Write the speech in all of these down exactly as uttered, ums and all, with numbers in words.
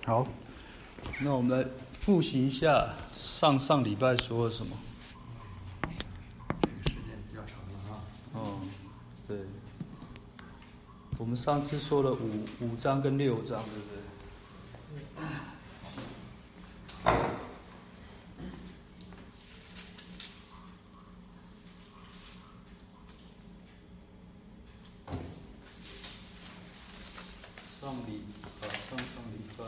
好，那我们来复习一下上上礼拜说了什么。 这个时间比较长了啊。 哦，对，我们上次说了五五章跟六章，对不对？上礼啊，上上礼拜，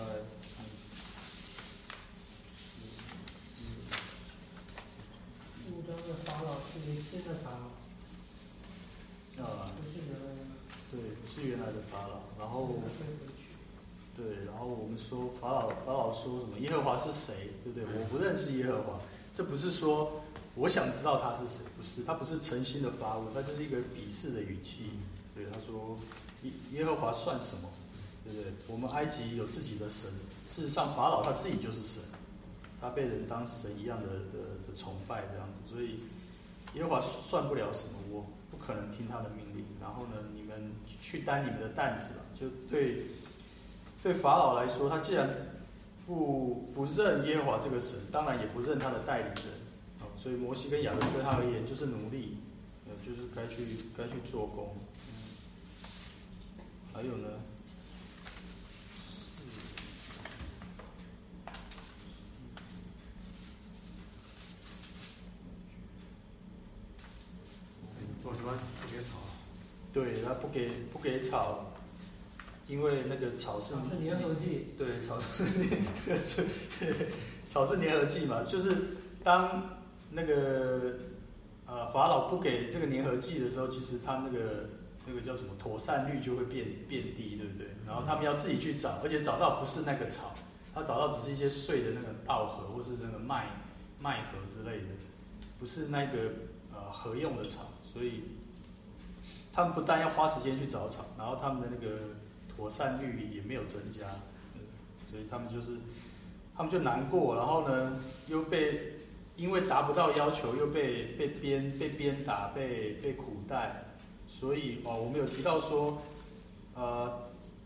五章的法老是新的法老， 啊， 不是原来的。 对，不是原来的法老。然后， 退回去。 对，然后我们说法老，法老说什么？耶和华是谁？对不对？我不认识耶和华。这不是说我想知道他是谁，不是，他不是诚心的发问，他就是一个鄙视的语气。对，他说耶耶和华算什么？对不对？我们埃及有自己的神，事实上法老他自己就是神，他被人当神一样的的的崇拜这样子，所以耶和华算不了什么，我不可能听他的命令。然后呢，你们去担你们的担子吧。就对对法老来说，他既然不不认耶和华这个神，当然也不认他的代理人。哦，所以摩西跟亚伦对他而言就是奴隶，呃，就是该去该去做工。嗯，还有呢？ 做什么不给草？ 对，他不给不给草，因为那个草是草是粘合剂。 对，草是粘是草是粘合剂嘛，就是当那个呃法老不给这个粘合剂的时候，其实他那个那个叫什么妥善率就会变变低，对不对？然后他们要自己去找，而且找到不是那个草，他找到只是一些碎的那个稻禾或是那个麦麦禾之类的，不是那个呃合用的草。所以他们不但要花时间去找草，然后他们的那个妥善率也没有增加，所以他们就是他们就难过，然后呢又被因为达不到要求又被被鞭被鞭打被被苦待，所以哦我们有提到说，呃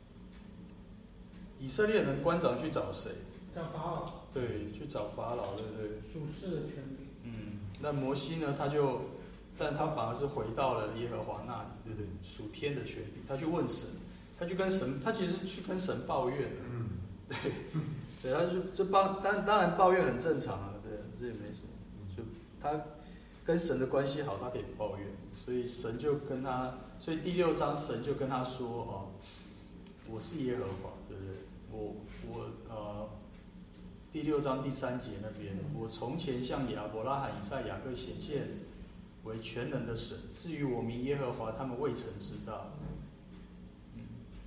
以色列人官长去找谁？ 找法老。 对，去找法老，对不对？ 属世的权柄。 嗯，那摩西呢？他就。但他反而是回到了耶和华那里，对不对？属天的权柄，他去问神，他去跟神，他其实是去跟神抱怨的， 嗯， 对，对，他就就抱，当当然抱怨很正常啊，对，这也没什么，就他跟神的关系好，他可以抱怨，所以神就跟他，所以第六章神就跟他说哦，我是耶和华，对不对？我我呃，第六章第三节那边，我从前向亚伯拉罕、以撒、雅各显现为全能的神，至于我名耶和华，他们未曾知道。嗯，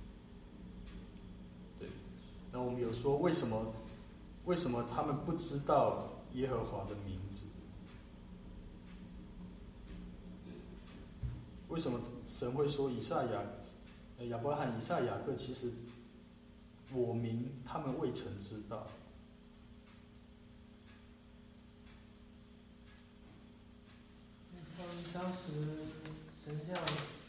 对。那我们有说为什么？为什么他们不知道耶和华的名字？为什么神会说以撒亚、亚伯拉罕、以撒、雅各，其实我名他们未曾知道？ 当时神像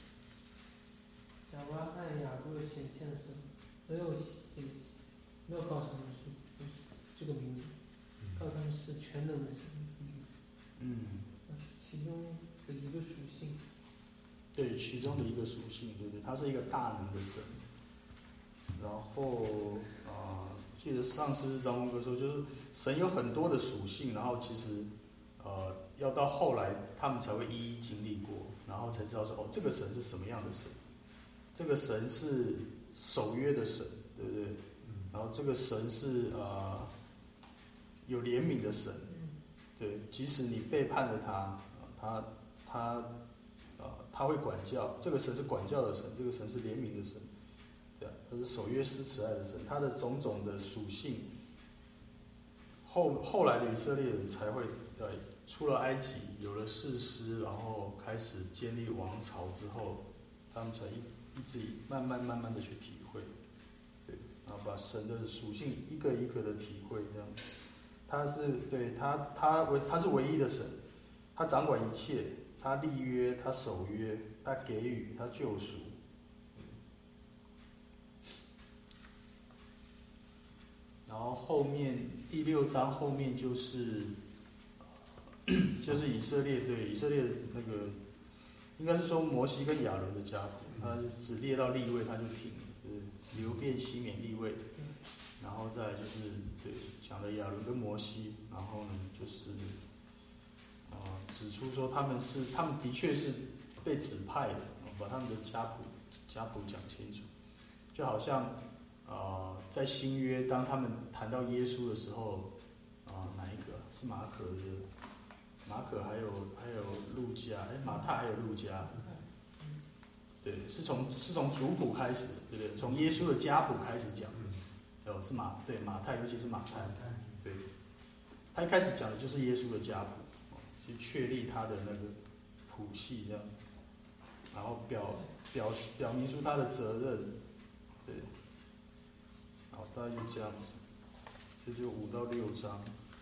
亚伯拉罕、雅各显现的时候，没有显，没有告诉他们是这个名字，告诉他们是全能的神。 嗯， 那是其中的一个属性。 对，其中的一个属性，对不对？他是一个大能的神。然后啊、呃，记得上次张文哥说，就是神有很多的属性，然后其实呃。要到后来，他们才会一一经历过，然后才知道说，哦，这个神是什么样的神？这个神是守约的神，对不对？然后这个神是呃有怜悯的神，对，即使你背叛了他，他他呃他会管教，这个神是管教的神，这个神是怜悯的神，对，他是守约施慈爱的神，他的种种的属性，后后来的以色列人才会对。出了埃及，有了士师，然后开始建立王朝之后，他们才一一直慢慢慢慢的去体会，对，然后把神的属性一个一个的体会，这样。他是对他他唯他是唯一的神，他掌管一切，他立约，他守约，他给予，他救赎。 后面第六章后面就是就是以色列对以色列那个，应该是说摩西跟亚伦的家谱，他只列到利未他就停了，就是流便、西缅、利未，然后再来就是对讲的亚伦跟摩西，然后呢就是啊、呃、指出说他们是他们的确是被指派的，把他们的家谱家谱讲清楚，就好像啊、呃、在新约当他们谈到耶稣的时候啊、呃、哪一个是马可的？马可还有还有路加，哎，马太还有路加，对，是从是从族谱开始，对不对？从耶稣的家谱开始讲，哦，是马对马太，尤其是马太，对，他一开始讲的就是耶稣的家谱，去确立他的那个谱系这样，然后表表表明出他的责任，对，好，大概就这样子，这就五到六章。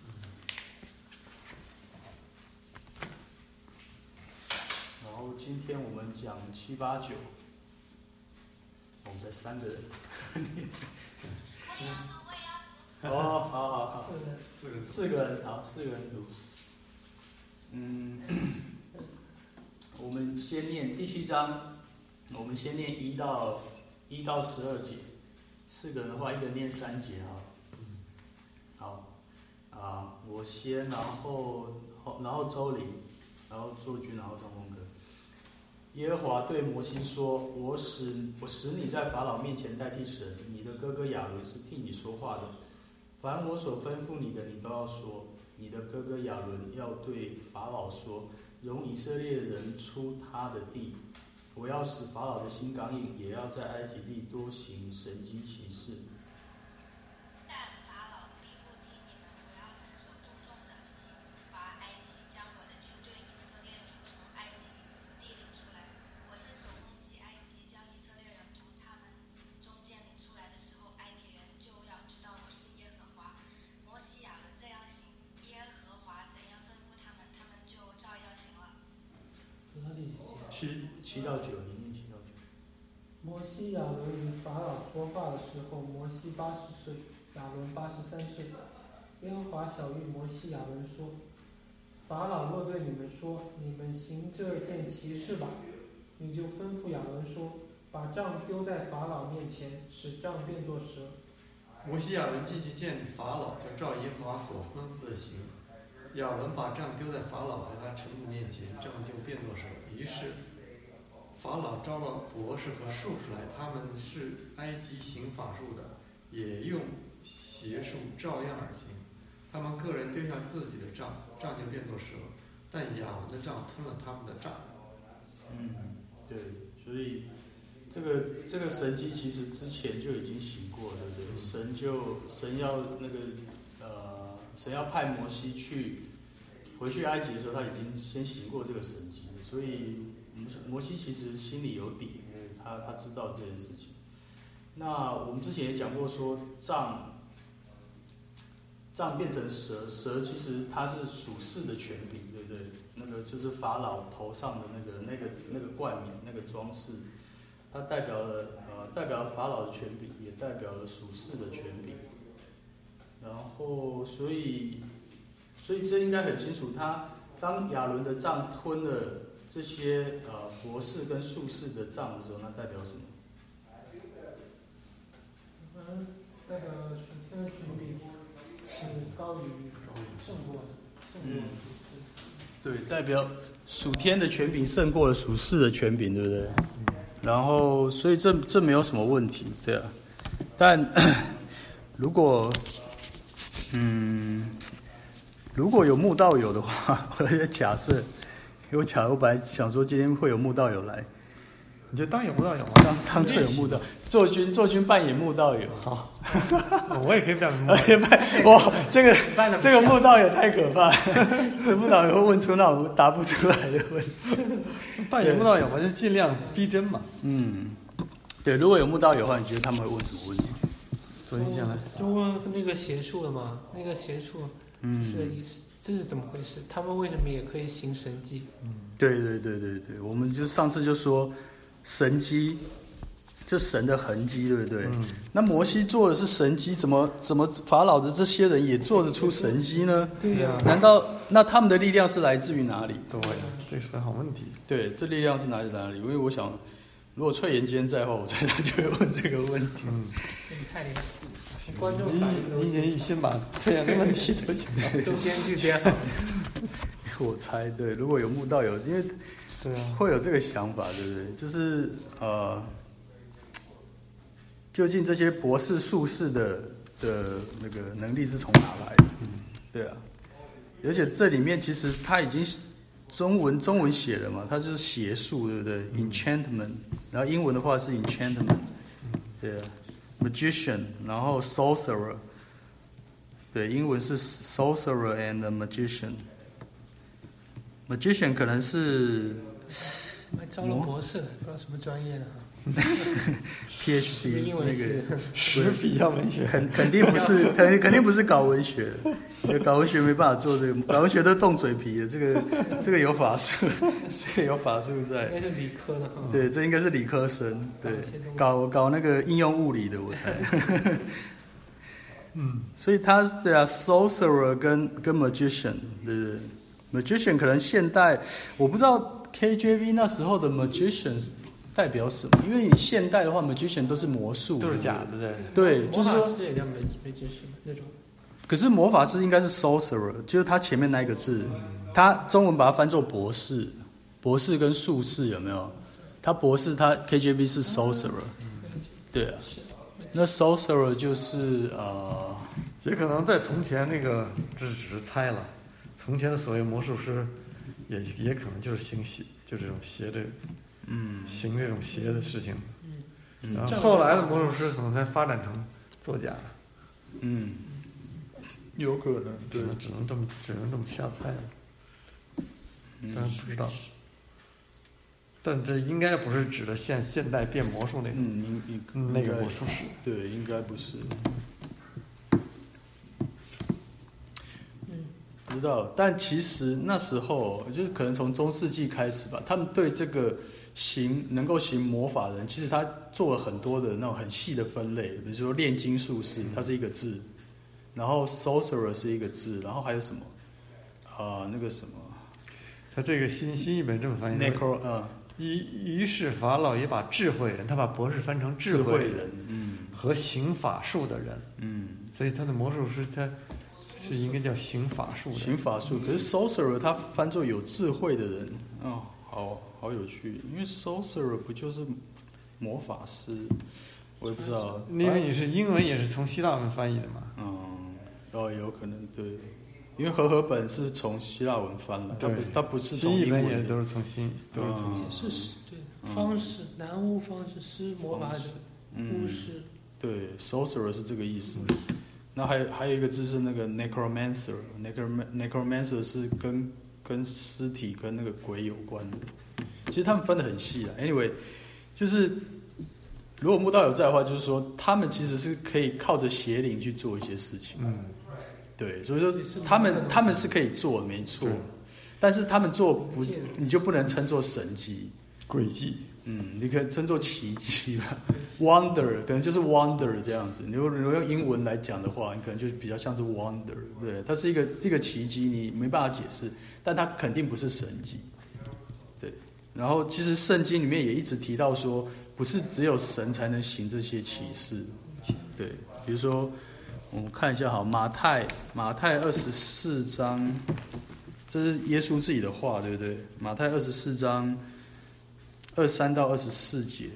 然后今天我们讲七八九，我们才三个人。哦，好好好， 四个四个人，好，四个人读。嗯，我们先念第七章，我们先念一到一到十二节。四个人的话，一个人念三节哈。好，啊，我先，然后然后周林，然后作君，然后张峰哥。耶和华对摩西说：“我使我使你在法老面前代替神，你的哥哥亚伦是替你说话的。凡我所吩咐你的，你都要说。你的哥哥亚伦要对法老说：容以色列人出他的地。我要使法老的心刚硬，也要在埃及地多行神迹奇事。”七七到九，你念七到九。 摩西亚伦与法老说话的时候，摩西八十岁，亚伦八十三岁。耶和华晓谕摩西亚伦说：“法老若对你们说，你们行这件奇事吧，你就吩咐亚伦说，把杖丢在法老面前，使杖变作蛇。” 摩西亚伦进去见法老，就照耶和华所吩咐的行。亚伦把杖丢在法老和他臣仆面前，杖就变作蛇。于是法老招了博士和术士来，他们是埃及行法术的，也用邪术照样而行。他们个人丢下自己的杖，杖就变作蛇，但亚伦的杖吞了他们的杖。 嗯，对，所以这个这个神迹其实之前就已经行过了，对不对？神就神要那个呃，神要派摩西去回去埃及的时候，他已经先行过这个神迹，所以摩西其实心里有底，他他知道这件事情。那我们之前也讲过说，杖杖变成蛇，蛇其实它是属世的权柄，对不对？那个就是法老头上的那个那个那个冠冕、那个装饰，它代表了呃代表了法老的权柄，也代表了属世的权柄。然后所以所以这应该很清楚，他当亚伦的杖吞了这些呃博士跟术士的杖的时候，那代表什么？ 嗯，代表属天的权柄是高于胜过的，胜过的。 嗯，对，代表属天的权柄胜过了属世的权柄，对不对？然后，所以这这没有什么问题，对啊。但如果嗯，如果有慕道友的话，我也假设，因为我假我本来想说今天会有慕道友来。 你就当有慕道友吗？ 当当这有慕道，做军做军扮演慕道友，好， 我也可以扮演慕道友。哇，这个这个慕道友太可怕了，这慕道友会问出那种答不出来的问题。 扮演慕道友嘛，就尽量逼真嘛。 嗯，对，如果有慕道友的话，你觉得他们会问什么问题？ 昨天讲了， 就问那个邪术了嘛？那个邪术嗯， 是这是怎么回事？他们为什么也可以行神迹？ 嗯，对对对对对，我们就上次就说。神迹， 这神的痕迹，对不对？ 嗯， 那摩西做的是神迹，怎么怎么法老的这些人也做得出神迹呢？ 对呀、 难道那他们的力量是来自于哪里？ 对，这是个好问题。 对，这力量是来自哪里？因为我想，如果翠妍今天在的话，我猜他就会问这个问题。 嗯， 你太厉害，观众你反应都一言一心把这样的问题都想到。 都编剧编好。 我猜对，如果有慕道友，因为对啊， 会有这个想法，对不对？就是呃，究竟这些博士、术士的的那个能力是从哪来的？对啊，而且这里面其实他已经中文中文写了嘛，它就是邪术，对不对 ？enchantment， 然后英文的话是 enchantment， 对啊 ，magician， 然后 sorcerer， 对，英文是 sorcerer and magician。magician 可能是还招了博士，不知道什么专业的哈。 P H D 英文那个史比亚文学， 肯肯定不是，肯肯定不是搞文学的，搞文学没办法做这个，搞文学都动嘴皮的，这个这个有法术，这个有法术在。 应该是理科的哈。 对，这应该是理科生，对，搞搞那个应用物理的，我猜。嗯，所以他对啊 ，sorcerer 跟跟 magician， 对对 ，magician 可能现代我不知道 K J V 那时候的 magicians 代表什么，因为你现代的话 magician 都是魔术， 都是假的，对。 对，就是说魔法师也叫 magician 那种。 可是魔法师应该是 sorcerer， 就是他前面那一个字，他中文把它翻作博士，博士跟术士有没有？他博士他 K J V 是 sorcerer， 对啊，那 sorcerer 就是呃， 也可能在从前那个，这只是猜了，从前的所谓魔术师，也也可能就是行邪，就这种邪的， 嗯， 行这种邪的事情。 嗯然后后来的魔术师可能才发展成作假， 嗯，有可能，对， 只能只能这么只能这么瞎猜了，但是不知道。但这应该不是指的现现代变魔术那种， 嗯，你你那个魔术师， 对，应该不是。不知道，但其实那时候就是可能从中世纪开始吧，他们对这个行能够行魔法的人，其实他做了很多的那种很细的分类，比如说炼金术士，它是一个字，然后 sorcerer 是一个字，然后还有什么啊、呃、那个什么， 他这个新新译本这么翻译 necro 啊， 于于是法老也把智慧人，他把博士翻成智慧人， 嗯， 和行法术的人， 嗯， 所以他的魔术师他是应该叫行法术的。 行法术，可是 sorcerer 他翻作有智慧的人，哦，好好有趣，因为 sorcerer 不就是魔法师？我也不知道， 因为你是英文也是从希腊文翻译的嘛。 嗯，哦，有可能对，因为和合本是从希腊文翻来，它不它不是从新译英文的， 本也都是从新都是从也是对方式，南巫方式施魔法者，巫师。 对 ，sorcerer 是这个意思。那还有还有一个字是那个 necromancer，necromancer 是跟跟尸体跟那个鬼有关的。其实他们分得很细啊。Anyway， 就是如果慕道友在的话，就是说他们其实是可以靠着邪灵去做一些事情。 嗯， 对，所以说他们他们是可以做，没错。但是他们做不，你就不能称作神迹、 诡计。 嗯，你可以称作奇迹吧 ，wonder 可能就是 wonder 这样子。你如果用英文来讲的话，你可能就比较像是 wonder， 对，它是一个这个奇迹，你没办法解释，但它肯定不是神迹，对。然后其实圣经里面也一直提到说，不是只有神才能行这些奇事，对。比如说，我们看一下好，马太马太二十四章，这是耶稣自己的话，对不对？马太二十四章。二三到二十四节，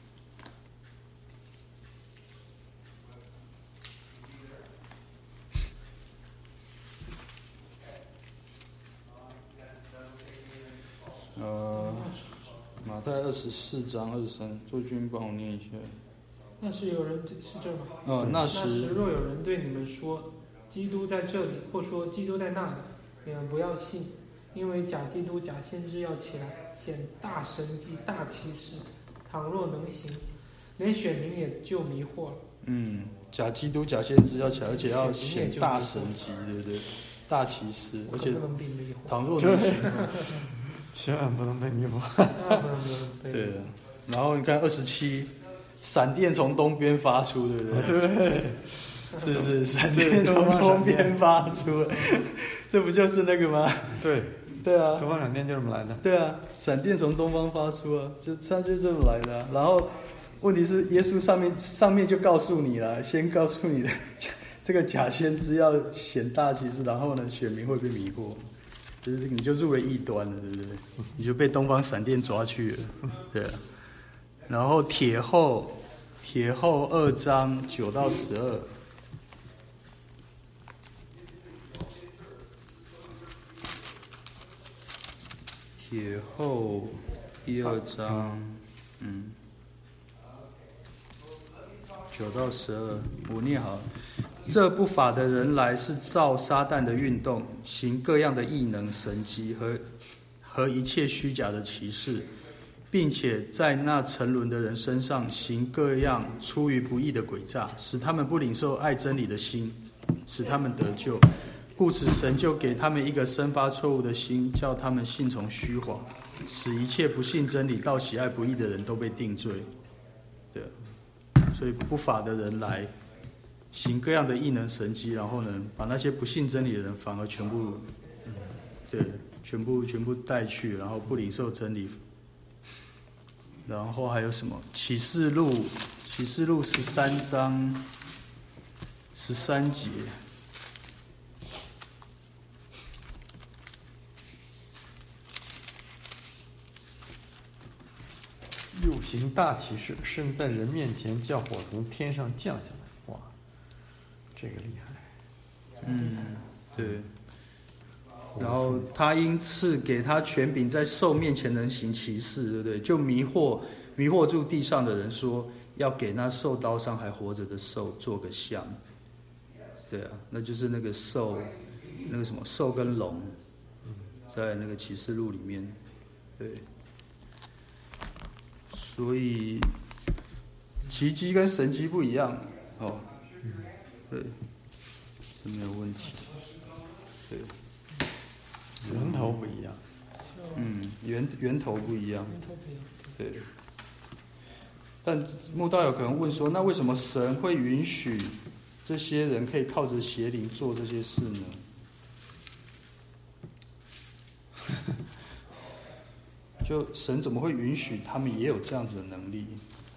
呃，马太二十四章二十三，周军帮我念一下。 那时有人是这吗？ 呃，那时那时若有人对你们说，基督在这里，或说基督在那里，你们不要信，因为假基督、假先知要起来，显大神迹、大奇事。倘若能行，连选民也就迷惑了。 嗯，假基督、假先知要起来，而且要显大神迹，对不对？大奇事，而且倘若能行， 千万不能被迷惑。 千万不能被。 对。然后你看二十七， 闪电从东边发出，对不对？ 对， 是不是？闪电从东边发出，这不就是那个吗？ 对， 对啊， 东方闪电就这么来的。 对啊，闪电从东方发出啊，就它就这么来的、啊。然后问题是，耶稣上面上面就告诉你了，先告诉你的这个假先知要显大奇事，然后呢，选民会被迷惑，就是你就入了异端了，对不对？你就被东方闪电抓去了，对啊。然后铁后，铁后二章九到十二。铁后第二章，嗯，九到十二，我念好了。这不法的人来是照撒旦的运动，行各样的异能、神迹和和一切虚假的奇事，并且在那沉沦的人身上行各样出于不义的诡诈，使他们不领受爱真理的心，使他们得救。故此，神就给他们一个生发错误的心，叫他们信从虚谎，使一切不信真理、倒喜爱不义的人都被定罪。对，所以不法的人来行各样的异能神迹，然后呢，把那些不信真理的人反而全部，对，全部全部带去，然后不领受真理。然后还有什么？启示录，启示录十三章十三节。 又行大奇事，甚在人面前叫火从天上降下来。哇，这个厉害。 嗯，对。然后他因赐给他权柄，在兽面前能行奇事，对不对？就迷惑迷惑住地上的人，说要给那受刀伤还活着的兽做个像。对啊，那就是那个兽，那个什么兽跟龙，在那个启示录里面，对。所以奇迹跟神迹不一样哦，对，这没有问题。对， 源头不一样。 嗯，源源头不一样。对。但慕道友可能问说，那为什么神会允许这些人可以靠着邪灵做这些事呢？就神怎么会允许他们也有这样子的能力？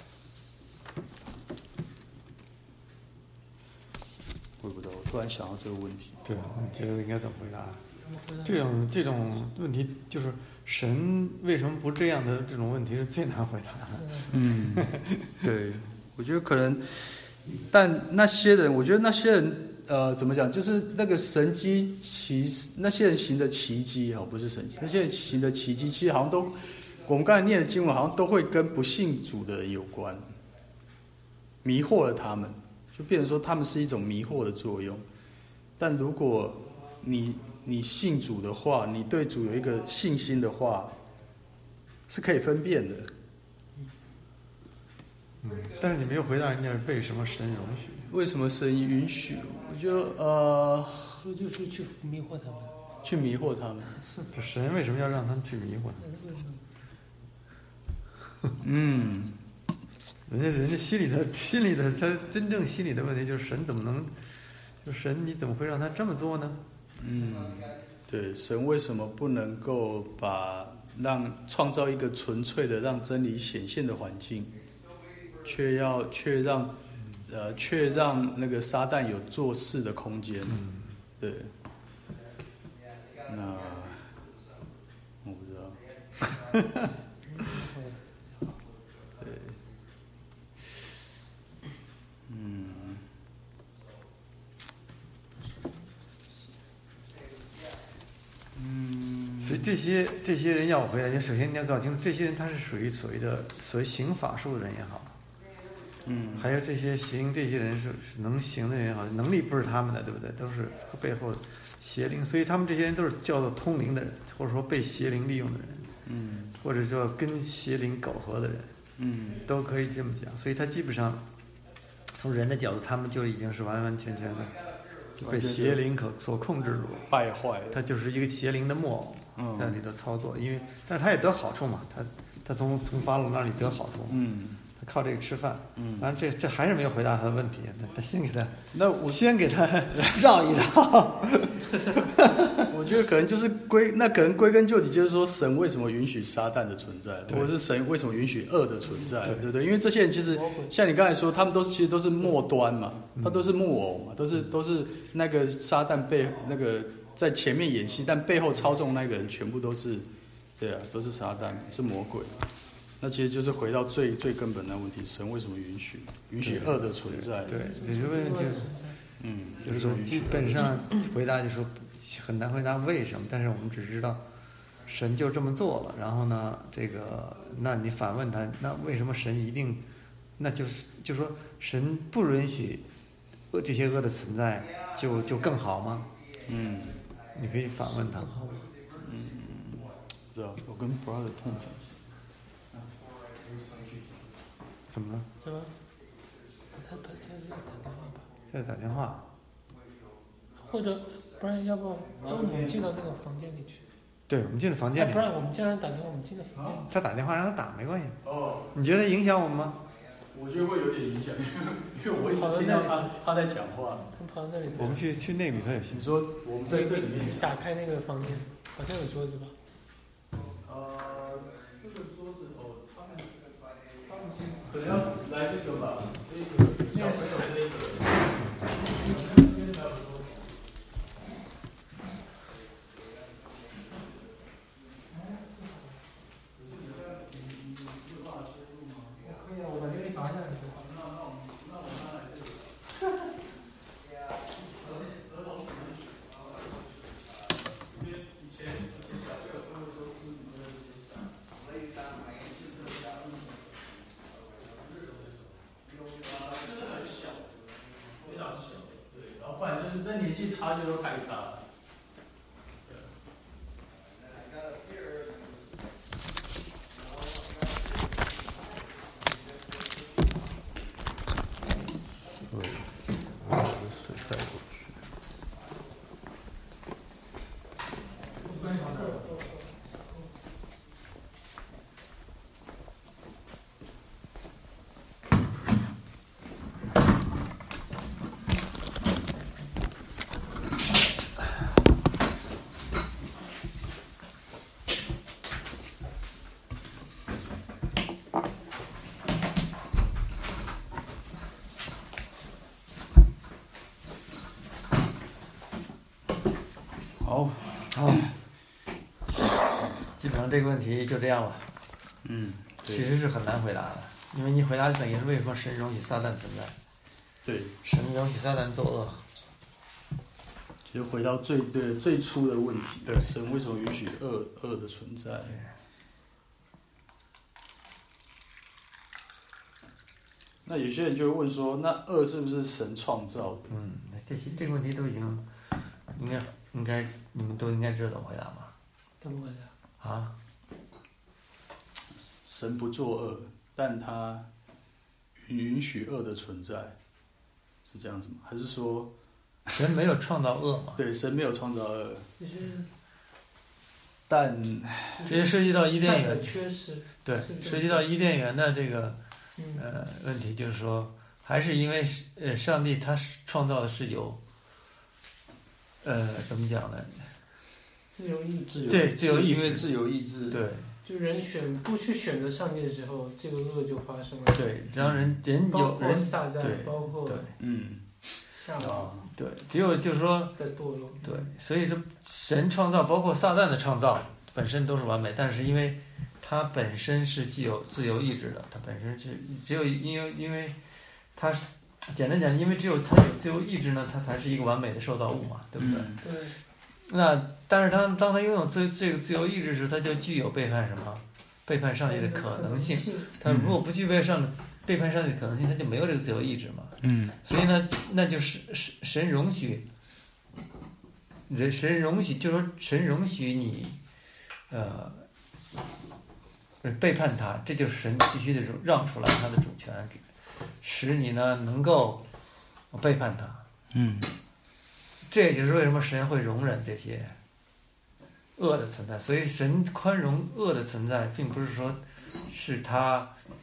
我不知道，我突然想到这个问题。 对，你觉得应该怎么回答？这种这种问题，就是神为什么不这样的这种问题是最难回答的。 嗯，对，我觉得可能，但那些人，我觉得那些人。呃，怎么讲？就是那个神迹奇，那些人行的奇迹哦，不是神迹，那些人行的奇迹，其实好像都，我们刚才念的经文好像都会跟不信主的人有关，迷惑了他们，就变成说他们是一种迷惑的作用。但如果你你信主的话，你对主有一个信心的话，是可以分辨的。 嗯，但是你没有回答人家为什么神容许？ 为什么神允许？我觉得呃， 就是去迷惑他们， 去迷惑他们。 这神为什么要让他们去迷惑呢？嗯， 人家人家心里的心里的他真正心里的问题就是神怎么能，就神你怎么会让他这么做呢？ 嗯，对，神为什么不能够把让创造一个纯粹的让真理显现的环境，却要却让。呃，却让那个撒旦有做事的空间， 嗯、 对。那我不知道。对。嗯。嗯。 所以这些这些人要我回答，你首先你要搞清楚，这些人他是属于所谓的所谓行法术的人也好。 嗯， 还有这些行这些人是是能行的人好，能力不是他们的，对不对？都是背后邪灵，所以他们这些人都是叫做通灵的人，或者说被邪灵利用的人， 嗯， 或者说跟邪灵苟合的人， 嗯， 都可以这么讲。所以他基本上从人的角度，他们就已经是完完全全的被邪灵可所控制住， 败坏了。 他就是一个邪灵的木偶在里头操作，因为但是他也得好处嘛，他他从从法老那里得好处， 嗯。 靠这个吃饭。 嗯， 当然这这还是没有回答他的问题，那那先给他， 那我先给他绕一绕。 我觉得可能就是归那可能归根究底就是说，神为什么允许撒旦的存在，或者是神为什么允许恶的存在，对不对？因为这些人其实像你刚才说，他们都是其实都是末端嘛，他都是木偶嘛，都是都是那个撒旦背那个在前面演戏，但背后操纵那个人全部都是，对啊，都是撒旦，是魔鬼。那其实就是回到最最根本的问题：神为什么允许允许恶的存在？ 对，也就问就嗯， 就是说基本上回答就是说很难回答为什么，但是我们只知道神就这么做了。然后呢，这个那你反问他，那为什么神一定？那就是就是说神不允许恶这些恶的存在，就就更好吗？ 嗯， 你可以反问他。 嗯，知道。我跟 brother 痛讲。 怎么了？ 是吧？他他现在打电话吧。 现在打电话。 或者不然，要不要不我们进到那个房间里去？ 对，我们进到房间里。 不然我们既然打电话，我们进到房间里。 他打电话让他打没关系。 哦。 你觉得影响我们吗？ 我觉得会有点影响，因为我一直听到他他在讲话。 他跑到那里。 我们去去那里头也行。 你说我们在这里面打开那个房间，好像有桌子吧？ 呃，这个桌子哦，他们他们可能要来这个吧，这个小朋友这个。那年纪差距都太大了。 水，把这个水带过去。 好， 好，基本上这个问题就这样了。 嗯， 其实是很难回答的，因为你回答等于是为什么神容许撒旦存在？ 对， 神容许撒旦作恶。 其实回到最对最初的问题，对，神为什么允许恶恶的存在？那有些人就会问说，那恶是不是神创造的？ 嗯，这些这个问题都已经应该应该你们都应该知道怎么回答吧？ 怎么回答？ 啊？ 神不作恶，但他允许恶的存在，是这样子吗？还是说神没有创造恶嘛？ 对，神没有创造恶， 就是， 但这些涉及到伊甸园， 缺失。 对，涉及到伊甸园的这个嗯、 呃问题，就是说，还是因为呃上帝他创造的是有呃怎么讲呢？ 自由意志。 对，自由意志， 因为自由意志， 对。 就人选不去选择上帝的时候，这个恶就发生了。 对，只要人人有人撒旦， 对， 包括对， 嗯， 夏娃， 对，只有就是说的堕落， 对，所以说神创造，包括撒旦的创造本身都是完美，但是因为它本身是具有自由意志的，它本身是只有因为因为它简单讲，因为只有它有自由意志呢，它才是一个完美的受造物嘛，对不对？ 对。 那但是他当他拥有自这个自由意志时，他就具有背叛什么？背叛上帝的可能性。他如果不具备上背叛上帝的可能性，他就没有这个自由意志嘛。 嗯。 所以呢，那就是神神容许，人神容许，就说神容许你，呃，背叛他，这就是神必须得让出来他的主权，使你呢能够背叛他。 嗯。 这也就是为什么神会容忍这些恶的存在，所以神宽容恶的存在，并不是说是他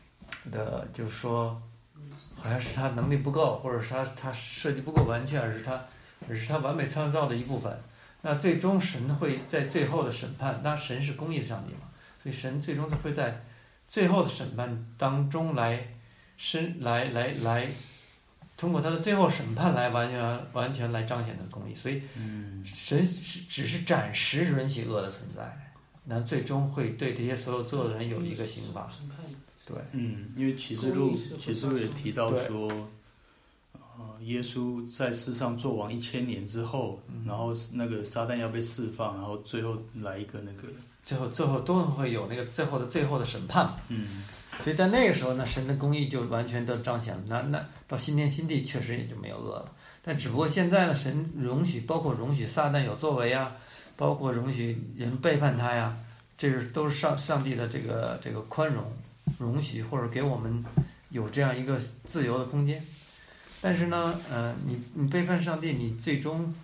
的，就是说，好像是他能力不够，或者是他他设计不够完全，而是他而是他完美创造的一部分。那最终神会在最后的审判，那神是公义的上帝嘛，所以神最终会在最后的审判当中来审来来来，通过他的最后审判来完全完全来彰显他的公义。所以，神是只是暂时允许恶的存在，那最终会对这些所有做的人有一个刑罚。对， 嗯，因为启示录启示录也提到说。呃，耶稣在世上做王一千年之后，嗯、然后那个撒旦要被释放，然后最后来一个那个， 最后最后都会有那个最后的最后的审判。 嗯， 所以在那个时候呢，神的公义就完全都彰显了。那那到新天新地确实也就没有恶了。但只不过现在呢，神容许，包括容许撒旦有作为啊，包括容许人背叛他呀，这是都是上上帝的这个这个宽容、容许，或者给我们有这样一个自由的空间。但是呢，呃，你你背叛上帝，你最终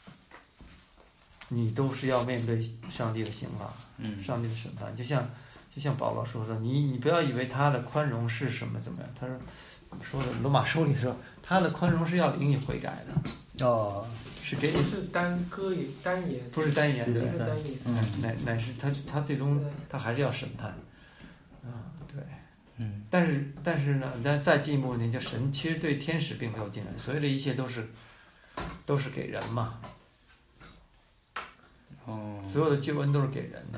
你都是要面对上帝的刑罚， 嗯， 上帝的审判。就像就像保罗说的，你你不要以为他的宽容是什么怎么样，他说怎么说的？罗马书里说，他的宽容是要领你悔改的。 哦， 是给不是单歌言单言， 不是单言， 对，是单言， 嗯，乃乃是他他最终他还是要审判，啊，对。 嗯， 但是但是呢，但再进一步呢，就神其实对天使并没有进来，所有这一切都是都是给人嘛。 哦， 所有的救恩都是给人的。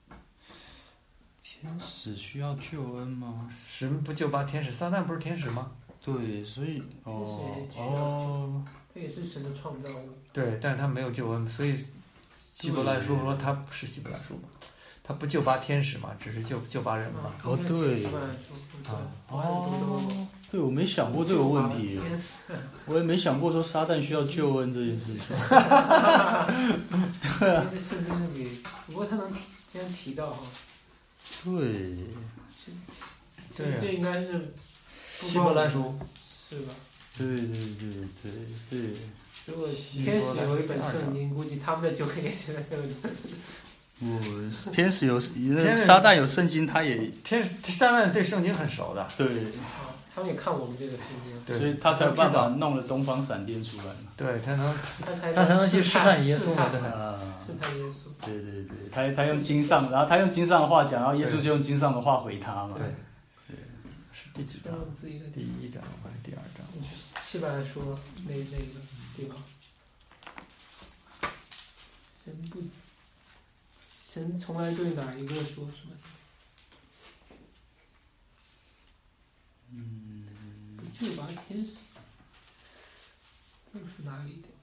天使需要救恩吗？ 神不救拔天使，撒旦不是天使吗？ 对，所以哦哦，他也是神的创造物。 对，但是他没有救恩，所以希伯来书说他不是希伯来书嘛。他不救拔天使嘛，只是救救拔人嘛。 哦，对， 啊， 哦， 对，我没想过这个问题，我也没想过说撒旦需要救恩这件事情。对啊。 圣经里面，不过他能提，竟然提到哈。 对。 这这应该是。 希伯来书。 是吧？ 对对对对对。 如果天使有一本圣经，估计他们的救恩也是那个。 不，天使有，撒旦有圣经，他也天撒旦对圣经很熟的。 对， 他们也看我们这个圣经， 所以他才有办法弄了东方闪电出来嘛。 对，他能， 他才能去试探耶稣嘛， 对啊， 试探耶稣。 对对对，他他用经上，然后他用经上的话讲，然后耶稣就用经上的话回他嘛。 对，对，是第几章？第一章还是第二章？ 希伯来说那那个地方，神不。神从来对哪一个说什么？ 嗯， 不救拔天使，这是哪里的？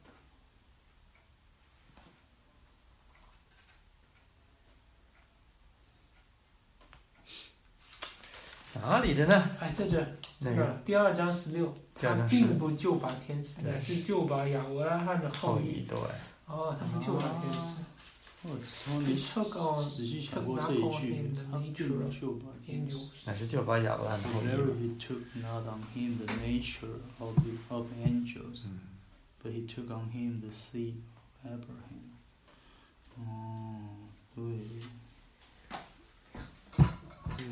哪里的呢？ 哎，在这， 那个第二章十六，他并不救拔天使，乃是救拔亚伯拉罕的后裔。 对。 哦，他不救拔天使。 我从没仔细想过这一句，他并不救拔天使， 乃是救拔亚伯拉罕的后裔。 Whenever he took not on him the nature of the of angels, but he took on him the seed of Abraham. 哦，对，对，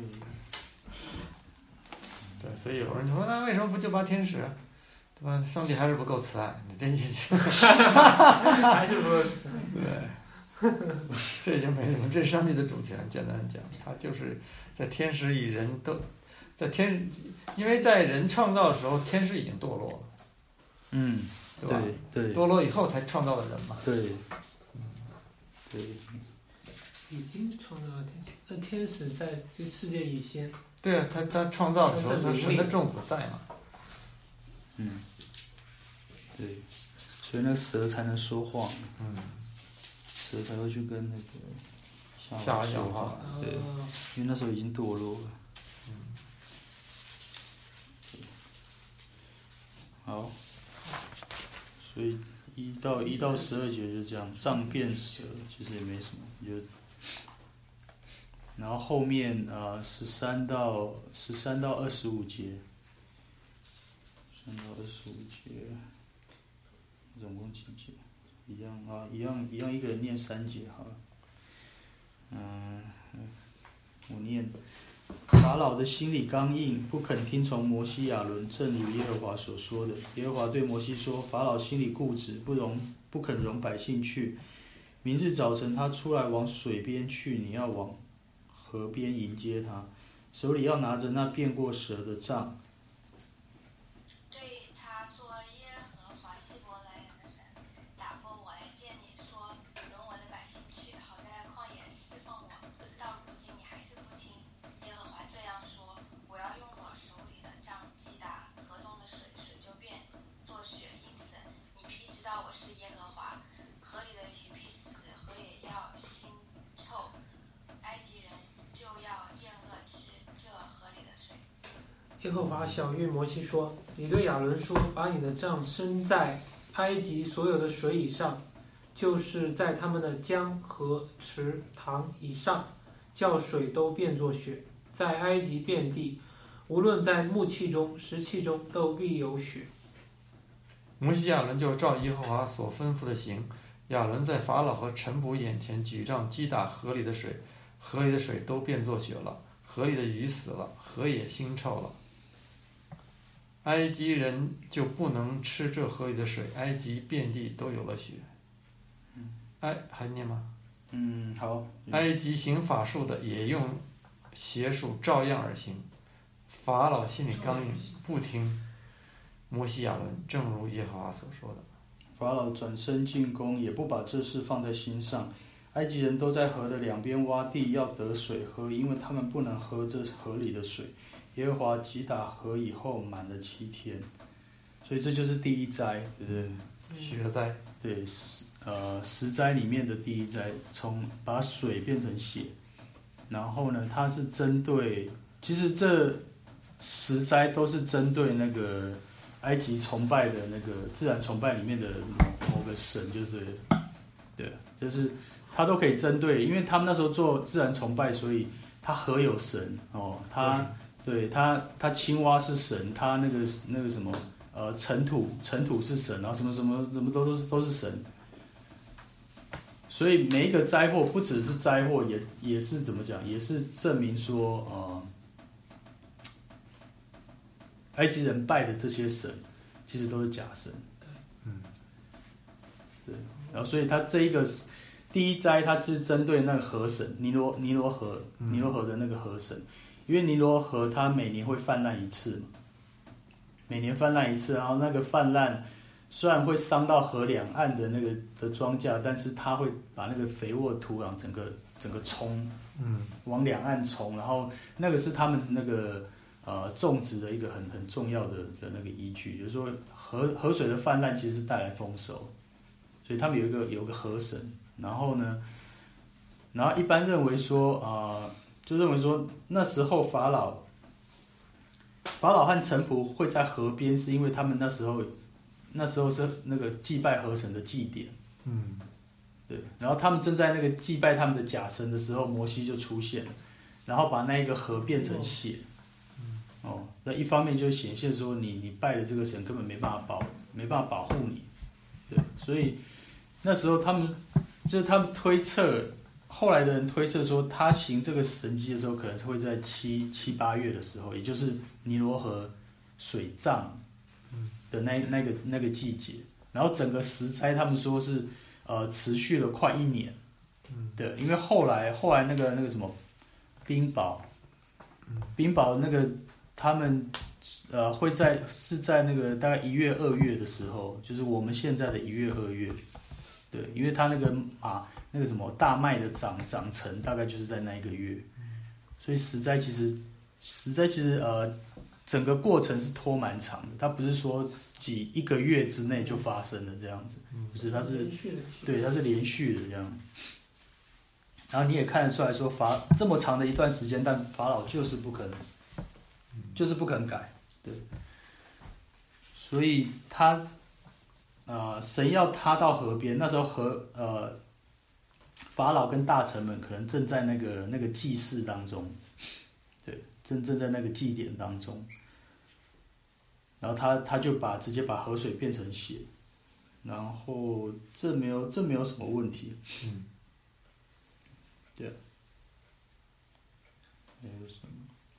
对，所以有人说，那为什么不救拔天使？对吧？上帝还是不够慈爱，你真是， 还是不够慈爱。 对。这已经没什么，这是上帝的主权。简单讲，他就是在天使与人都在天，因为在人创造的时候，天使已经堕落了， 嗯， 对吧？ 对，对堕落以后才创造的人嘛。 对，嗯，对， 已经创造了天使，那天使在这世界以先。 对啊，他他创造的时候，他神的种子在嘛。 嗯，对，所以那蛇才能说话。 嗯。 蛇才会去跟那个夏娃说话， 对，因为那时候已经堕落了。 嗯。 好，所以一到一到十二节就这样，杖变蛇，其实也没什么，就。然后后面啊，十三到十三到二十五节，三到二十五节，总共几节？一样啊，一样一样，一个人念三节好了。嗯，我念法老的心里刚硬，不肯听从摩西亚伦，正如耶和华所说的。耶和华对摩西说：“法老心里固执，不容不肯容百姓去。明日早晨他出来往水边去，你要往河边迎接他，手里要拿着那变过蛇的杖。” 对他说：“耶和华希伯来人的神，打发我来见你，说容我的百姓去，好在旷野侍奉我。到如今你还是不听。耶和华这样说：我要用我手里的杖击打河中的水，水就变作血。因此你必知道我是耶和华。河里的鱼必死，河也要腥臭，埃及人就要厌恶吃这河里的水。” 耶和华晓谕摩西说：“你对亚伦说，把你的杖伸在埃及所有的水以上，就是在他们的江河池塘以上，叫水都变作血。在埃及遍地，无论在木器中、石器中，都必有血。” 摩西亚伦就照耶和华所吩咐的行。亚伦在法老和臣仆眼前举杖击打河里的水，河里的水都变作血了，河里的鱼死了，河也腥臭了。埃及人就不能吃这河里的水，埃及遍地都有了血。埃还念吗？ 嗯，好。 埃及行法术的也用邪术照样而行。法老心里刚硬，不听摩西亚伦，正如耶和华所说的。 法老转身进宫，也不把这事放在心上。埃及人都在河的两边挖地，要得水喝，因为他们不能喝这河里的水。耶和华击打河以后，满了七天，所以这就是第一灾，对不对？ 血灾。 对，十呃十灾里面的第一灾，从把水变成血。然后呢，它是针对，其实这十灾都是针对那个埃及崇拜的那个自然崇拜里面的某某个神，就是对，就是它都可以针对，因为他们那时候做自然崇拜，所以他河有神哦，他对他他青蛙是神，他那个那个什么呃尘土尘土是神，然后什么什么什么都都是都是神。所以每一个灾祸不只是灾祸，也也是怎么讲，也是证明说，呃，埃及人拜的这些神，其实都是假神。 嗯， 对。然后，所以他这一个第一灾，它是针对那个河神尼罗尼罗河尼罗河的那个河神，因为尼罗河它每年会泛滥一次嘛，每年泛滥一次，然后那个泛滥。虽然会伤到河两岸的那个的庄稼，但是它会把那个肥沃土壤整个整个冲， 嗯， 往两岸冲，然后那个是他们那个呃种植的一个很很重要的的那个依据，就是说河河水的泛滥其实是带来丰收，所以他们有一个有一个河神，然后呢，然后一般认为说啊、呃，就认为说那时候法老法老和臣仆会在河边，是因为他们那时候。那时候是那个祭拜河神的祭典， 嗯， 对，然后他们正在那个祭拜他们的假神的时候，摩西就出现了，然后把那一个河变成血，哦，那一方面就显现说你你拜的这个神根本没办法保没办法保护你，对，所以那时候他们就是他们推测，后来的人推测说他行这个神迹的时候，可能是会在七七八月的时候，也就是尼罗河水涨的那那个那个季节，然后整个十灾他们说是呃持续了快一年，对，因为后来后来那个那个什么冰雹，冰雹那个他们呃会在是在那个大概一月二月的时候，就是我们现在的一月二月，对，因为它那个啊那个什么大麦的长长成大概就是在那一个月，所以十灾其实十灾其实呃。整个过程是拖蛮长的，它不是说几一个月之内就发生的这样子，不是，它是对，它是连续的这样。然后你也看得出来说法这么长的一段时间，但法老就是不肯，就是不肯改，对。所以他呃，神要他到河边，那时候河呃，法老跟大臣们可能正在那个那个祭祀当中。正正在那个祭典当中，然后他他就把直接把河水变成血，然后这没有这没有什么问题，嗯，对，还有什么？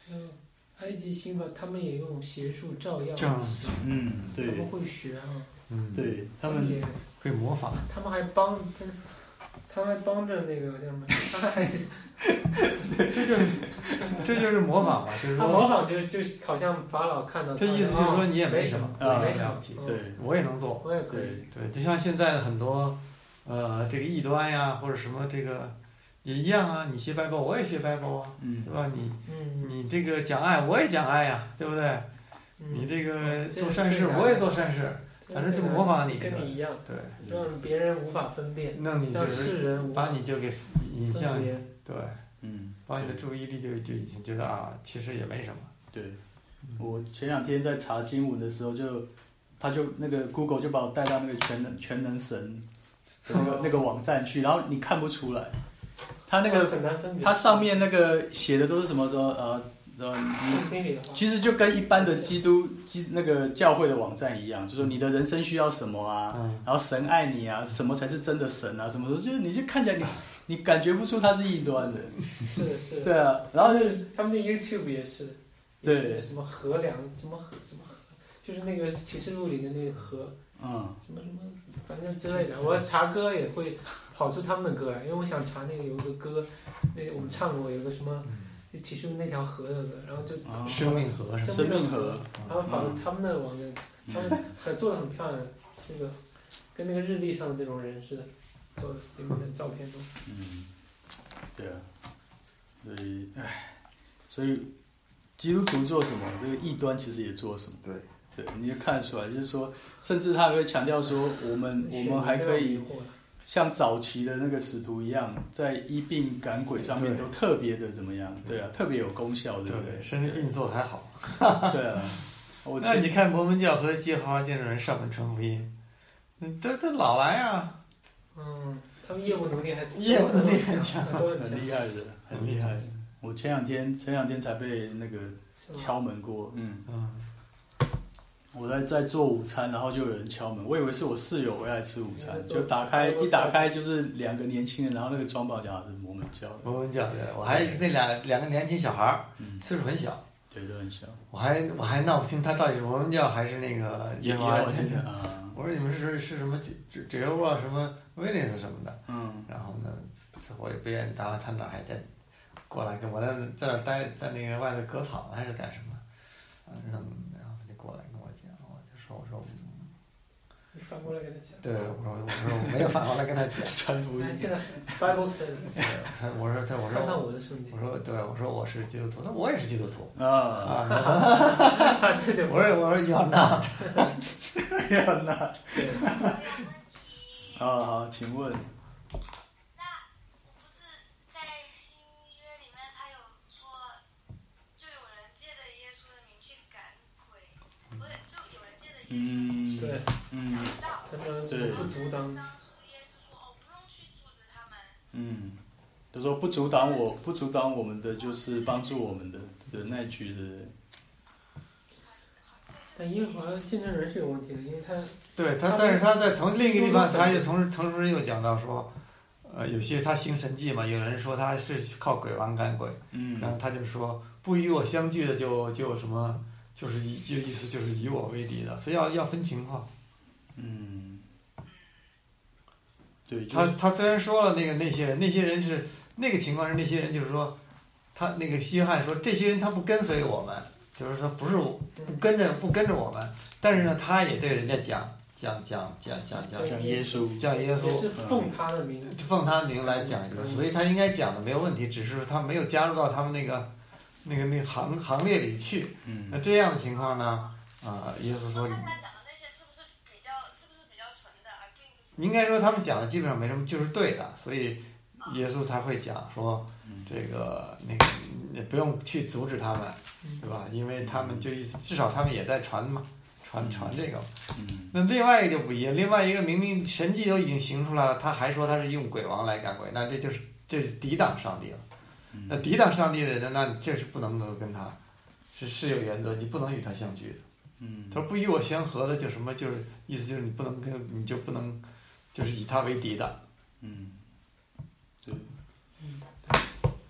嗯，埃及刑法他们也用邪术照耀， 这样嗯， 他对们会学啊， 嗯， 对，他们也， 会模仿。 他们还帮他，他们还帮着那个叫什么？他还这就是这就是模仿嘛，就是他模说， 仿就就好像法老看到他， 这意思就是说你也哦没什么， 没啊没什么什么了不起， 嗯对我也能做。 我也可以， 对， 对，就像现在的很多，呃，这个异端呀，或者什么这个也一样啊。你学 Bible，我也学 Bible 啊， 嗯对吧？你嗯你这个讲爱，我也讲爱呀，对不对？ 嗯， 你这个这做善事， 这个我也做善事，反正就模仿你， 跟你一样， 对， 让别人无法分辨，让那你就是世人无法把你就给引向分，别。 对， 嗯， 把你的注意力就就已经觉得啊，其实也没什么。 对，我前两天在查经文的时候就，他就那个 Google 就把我带到那个全能全能神的那个那个网站去，然后你看不出来，他那个很难分别， 它上面那个写的都是什么说呃呃， 圣经里的话， 其实就跟一般的基督基那个教会的网站一样，就说你的人生需要什么啊， 嗯， 然后神爱你啊，什么才是真的神啊，什么的，就是你就看起来你你感觉不出他是异端的， 是的是的， 对啊，然后就他们的 YouTube 也是， 对也是什么河梁，什么河什么河，就是那个启示录里的那个河， 嗯什么什么，反正之类的。我查歌也会跑出他们的歌来，因为我想查那个有一个歌，那个我们唱过有一个什么就启示录那条河的歌，然后就啊生命河是吧？ 生命河， 然后跑到他们的网站，他们很做的很漂亮，那个跟那个日历上的那种人似的，做的里面的照片都。 嗯，对啊，所以唉，所以基督徒做什么，这个异端其实也做什么。 对， 对，你也看得出来，就是说，甚至他还会强调说，我们我们还可以像早期的那个使徒一样，在医病赶鬼上面都特别的怎么样？对啊，特别有功效，对不对？ 甚至运作还好。 对啊，我那你看摩门教和耶和华见证人上门传福音，嗯，这这老来啊， 嗯，他们业务能力还业务能力很强都很很厉害的，很厉害。我前两天前两天才被那个敲门过，嗯嗯， 我在在做午餐，然后就有人敲门，我以为是我室友回来吃午餐，就打开一打开就是两个年轻人，然后那个装潢讲是摩门教的， 摩门教的，我还那俩两个年轻小孩儿， 嗯， 岁数很小， 对，都很小， 我还我还闹不清他到底是摩门教还是那个耶和华见证。 啊， 我说你们是是什么这这这啊什么威廉斯什么的， 嗯然后呢，我也不愿意打完他哪还在过来跟我在在那待在那个外头割草还是干什么，嗯，然后他就过来跟我讲，我就说我说你反过来跟他讲。 对，我说我说我没有反过来跟他讲， 传福音哎，，这个 Bible study， 他我说他我看看说我的圣经我。说对，我说我是基督徒，他说我也是基督徒啊， 啊， 这就我说我说 you're not， 要那， 对， 我有问题。 啊好，请问， 那我不是在新约里面，他有说，就有人借着耶稣的名去赶鬼，不是，就有人借着耶稣的名嗯， 对， 嗯讲道。 他说对不阻挡。 当初耶稣说：“哦，不用去阻止他们。 嗯，他说不阻挡我，不阻挡我们的就是帮助我们的的那一句的。 但耶和华见证人是有问题的，因为他对他，但是他在同另一个地方，他又同时同时又讲到说，呃，有些他行神迹嘛，有人说他是靠鬼王赶鬼， 嗯然后他就说不与我相聚的就就什么，就是以就意思就是以我为敌的，所以要要分情况。 嗯，对， 他他虽然说了那个那些人，那些人是那个情况是那些人就是说，他那个约翰说这些人他不跟随我们，就是说不是不跟着不跟着我们，但是呢他也对人家讲讲讲讲讲讲讲耶稣， 讲耶稣也。是奉他的名。 奉他的名来讲耶稣，所以他应该讲的没有问题，只是他没有加入到他们那个那个那个行行列里去。 嗯那这样的情况呢，啊、耶稣说那，他讲的那些是不是比较，是不是比较纯的，而并不是？ 应该说他们讲的基本上没什么，就是对的，所以耶稣才会讲说嗯这个那个你不用去阻止他们，对吧？因为他们就意思至少他们也在传嘛，传传这个。 嗯那另外一个就不一样，另外一个明明神迹都已经行出来了，他还说他是用鬼王来赶鬼，那这就是这是抵挡上帝了。 嗯那抵挡上帝的人，那你这是不能够跟他是是有原则，你不能与他相聚的。 嗯， 他说不与我相合的就什么，就是意思就是你不能跟你就不能就是以他为敌的。 嗯，对，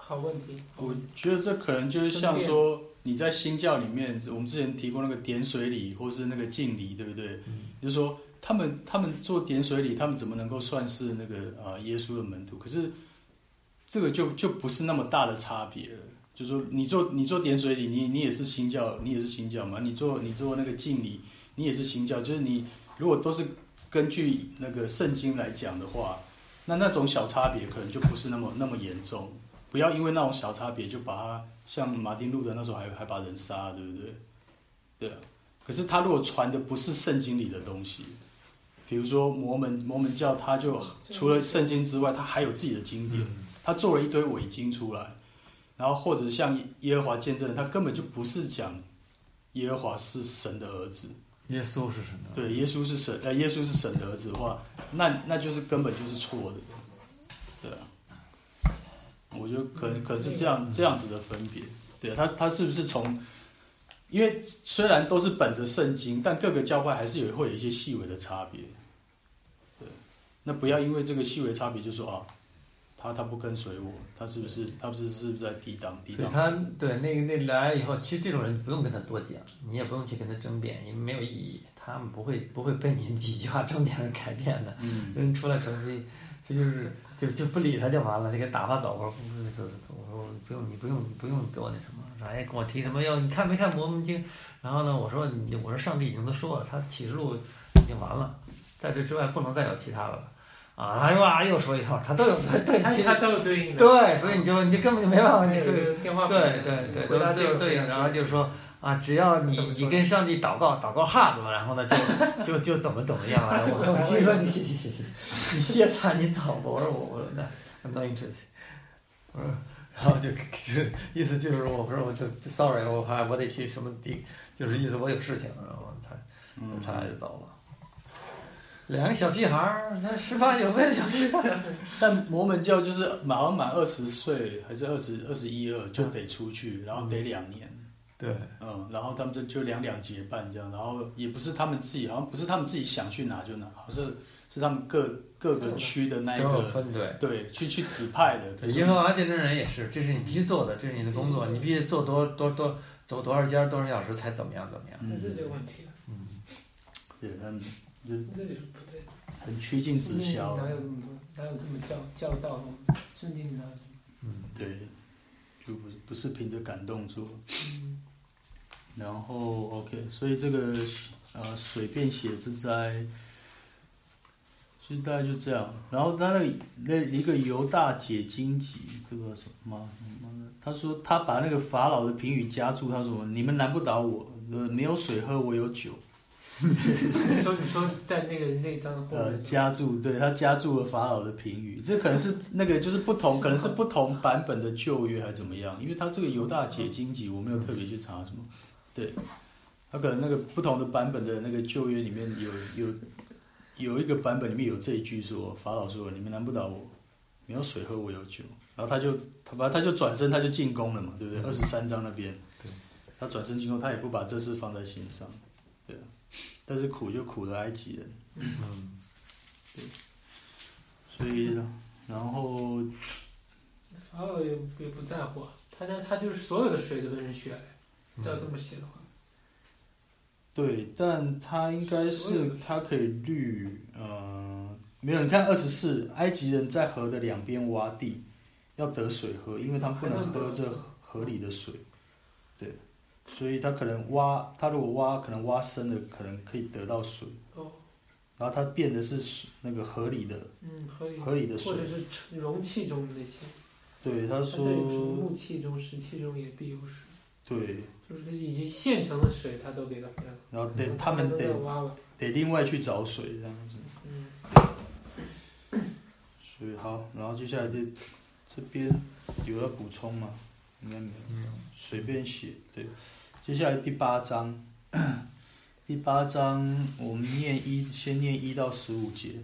好问题。 我觉得这可能就是像说你在新教里面，我们之前提过那个点水礼或是那个敬礼，对不对？ 嗯， 就是说他们他们做点水礼，他们怎么能够算是那个啊耶稣的门徒？可是这个就就不是那么大的差别了。就是说你做你做点水礼，你你也是新教，你也是新教嘛。你做你做那个敬礼，你也是新教。就是你如果都是根据那个圣经来讲的话，那那种小差别可能就不是那么那么严重。不要因为那种小差别就把它像马丁路德那时候还还把人杀，对不对？对啊。可是他如果传的不是圣经里的东西，比如说摩门摩门教，他就除了圣经之外，他还有自己的经典，他做了一堆伪经出来，然后或者像耶和华见证人，他根本就不是讲耶和华是神的儿子， 耶稣是神的， 对，耶稣是神，呃，耶稣是神的儿子的话，那那就是根本就是错的，对啊。我觉得可能可能是这样这样子的分别，对啊，他他是不是从，因为虽然都是本着圣经，但各个教派还是有会有一些细微的差别，对，那不要因为这个细微差别就说啊，他他不跟随我，他是不是他不是是不是在抵挡抵挡？ 所以他对那个那来了以后，其实这种人不用跟他多讲，你也不用去跟他争辩，因为没有意义，他们不会不会被你几句话争辩而改变的， 嗯， 人出来成绩，这就是就就不理他就完了，就给打发走。我说不不不，我说不用你不用你不用给我那什么，哎跟我提什么要你看没看摩门经？然后呢，我说你我说上帝已经都说了，他启示录已经完了，在这之外不能再有其他的了。啊，他又啊又说一套，他都有对， 他他都有对应的。 对，所以你就你就根本就没办法，你是电话对对对都都有对应，然后就是说啊，只要你你跟上帝祷告祷告哈子嘛，然后呢就就就怎么怎么样了。我我心说你谢谢谢谢，你谢惨你走吧。我说我我说那 I'm not interested。我说，然后就就是意思就是我说我就 sorry， 我还我得去什么地，就是意思我有事情，然后他他就走了。两个小屁孩儿，那十八九岁的小屁孩儿。 但摩门教就是马上满二十岁还是二十二十一二就得出去，然后得两年。 对， 嗯，然后他们就就两两结伴这样，然后也不是他们自己，好像不是他们自己想去拿就拿，好像是是他们各各个区的那一个分对对去去指派的。 耶和华见证人也是，这是你必须做的，这是你的工作，你必须做多多多走多少家多少小时才怎么样怎么样。 那这就有问题了。 嗯， 对，他们就这就是不对。 很趋近直销。 哪有这么多？哪有这么教教导的？圣经里哪有这么？ 嗯， 对，就不不是凭着感动做。 嗯。 然后 OK， 所以这个呃水便写是在，其实大概就这样。然后他那个那一个犹大解经集，这个什么？他说他把那个法老的评语加注，他说你们难不倒我，呃没有水喝，我有酒。 你说你说在那个那张后面。 呃，加注，对他加注了法老的评语，这可能是那个就是不同，可能是不同版本的旧约还是怎么样？因为他这个犹大解经集，我没有特别去查什么。对，他可能那个不同的版本的那个旧约里面有有有一个版本里面有这一句说，法老说你们难不倒我，没有水喝我有酒，然后他就他他就转身他就进攻了嘛，对不对？二十三章那边， 对， 他转身进攻，他也不把这事放在心上，对啊，但是苦就苦了埃及人， 嗯， 对，所以然后法老也也不在乎，他他他就是所有的水都跟人学来。照这么写的话， 对，但他应该是他可以滤，呃，没有，你看二十四，埃及人在河的两边挖地，要得水喝，因为他们不能喝这河里的水，对，所以他可能挖，他如果挖，可能挖深了，可能可以得到水， 哦， 然后他变的是水那个河里的， 嗯，河里河里的水， 或者是容器中的那些， 对，他说， 木器中、石器中也必有水。 对， 就是已经现成的水，他都给他干了。 然后得他们得得另外去找水这样子。 嗯。 所以好，然后接下来这这边有要补充吗？应该没有，随便写。对，接下来第八章，第八章我们念一，先念一到十五节。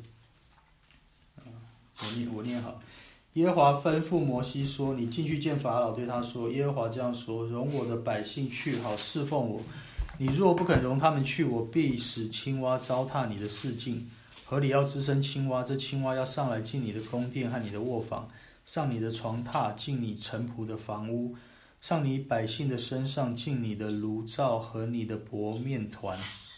我念我念好。耶和华吩咐摩西说：“你进去见法老，对他说：耶和华这样说：容我的百姓去，好侍奉我。你若不肯容他们去，我必使青蛙糟蹋你的四境。河里要滋生青蛙，这青蛙要上来进你的宫殿和你的卧房， 上你的床榻，进你臣仆的房屋，上你百姓的身上，进你的炉灶和你的薄面团。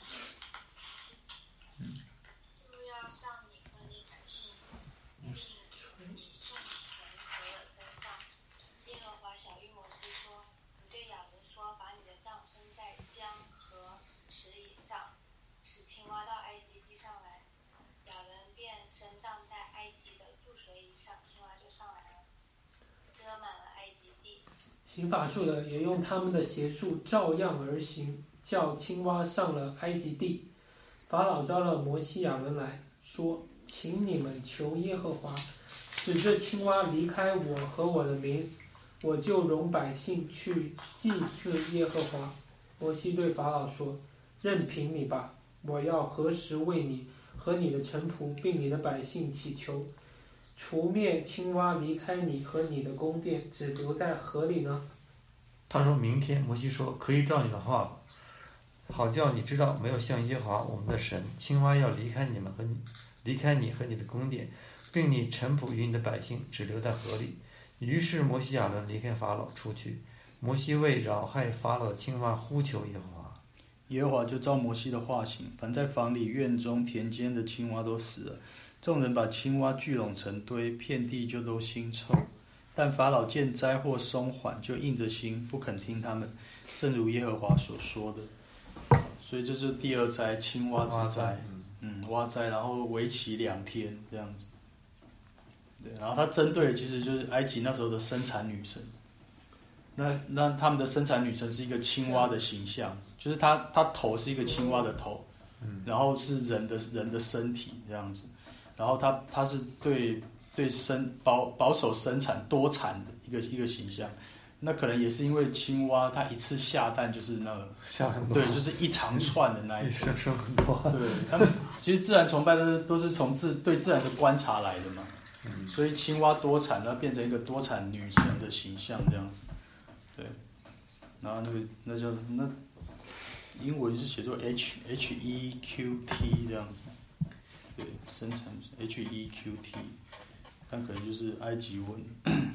嗯， 都要上你和你百姓，并你众臣仆的身上。耶和华晓谕摩西说：“你对亚伦说，把你的杖伸在江和池以上，使青蛙到埃及地上来。”亚伦便伸杖在埃及的注水以上，青蛙就上来了，遮满了埃及地。 行法术的也用他们的邪术照样而行，叫青蛙上了埃及地。法老招了摩西亚伦来说：“请你们求耶和华，使这青蛙离开我和我的民，我就容百姓去祭祀耶和华。”摩西对法老说：“任凭你吧，我要何时为你和你的臣仆并你的百姓祈求，除灭青蛙离开你和你的宫殿，只留在河里呢？” 他说明天，摩西说可以照你的话吧，好叫你知道没有像耶和华我们的神，青蛙要离开你们和你，离开你和你的宫殿，并你臣仆与你的百姓，只留在河里。于是摩西亚伦离开法老出去，摩西为扰害法老的青蛙呼求耶和华。 耶和华就照摩西的话行，凡在房里、院中、田间的青蛙都死了。众人把青蛙聚拢成堆，遍地就都腥臭。但法老见灾祸松缓，就硬着心不肯听他们，正如耶和华所说的。所以这是第二灾，青蛙之灾。嗯，蛙灾，然后为期两天这样子。对，然后他针对的其实就是埃及那时候的生产女神。那那他们的生产女神是一个青蛙的形象，就是她她头是一个青蛙的头，然后是人的人的身体这样子，然后她她是对对生保保守生产多产的一个一个形象。那可能也是因为青蛙它一次下蛋就是那个下很多， 对，就是一长串的那一种， 一生生很多。 对，他们其实自然崇拜都是都是从自对自然的观察来的嘛， 嗯、 所以青蛙多产，它变成一个多产女神的形象这样子，对，然后那个那就那英文是写作 H H E Q T 这样子，对，生产 H E Q T， 但可能就是埃及文。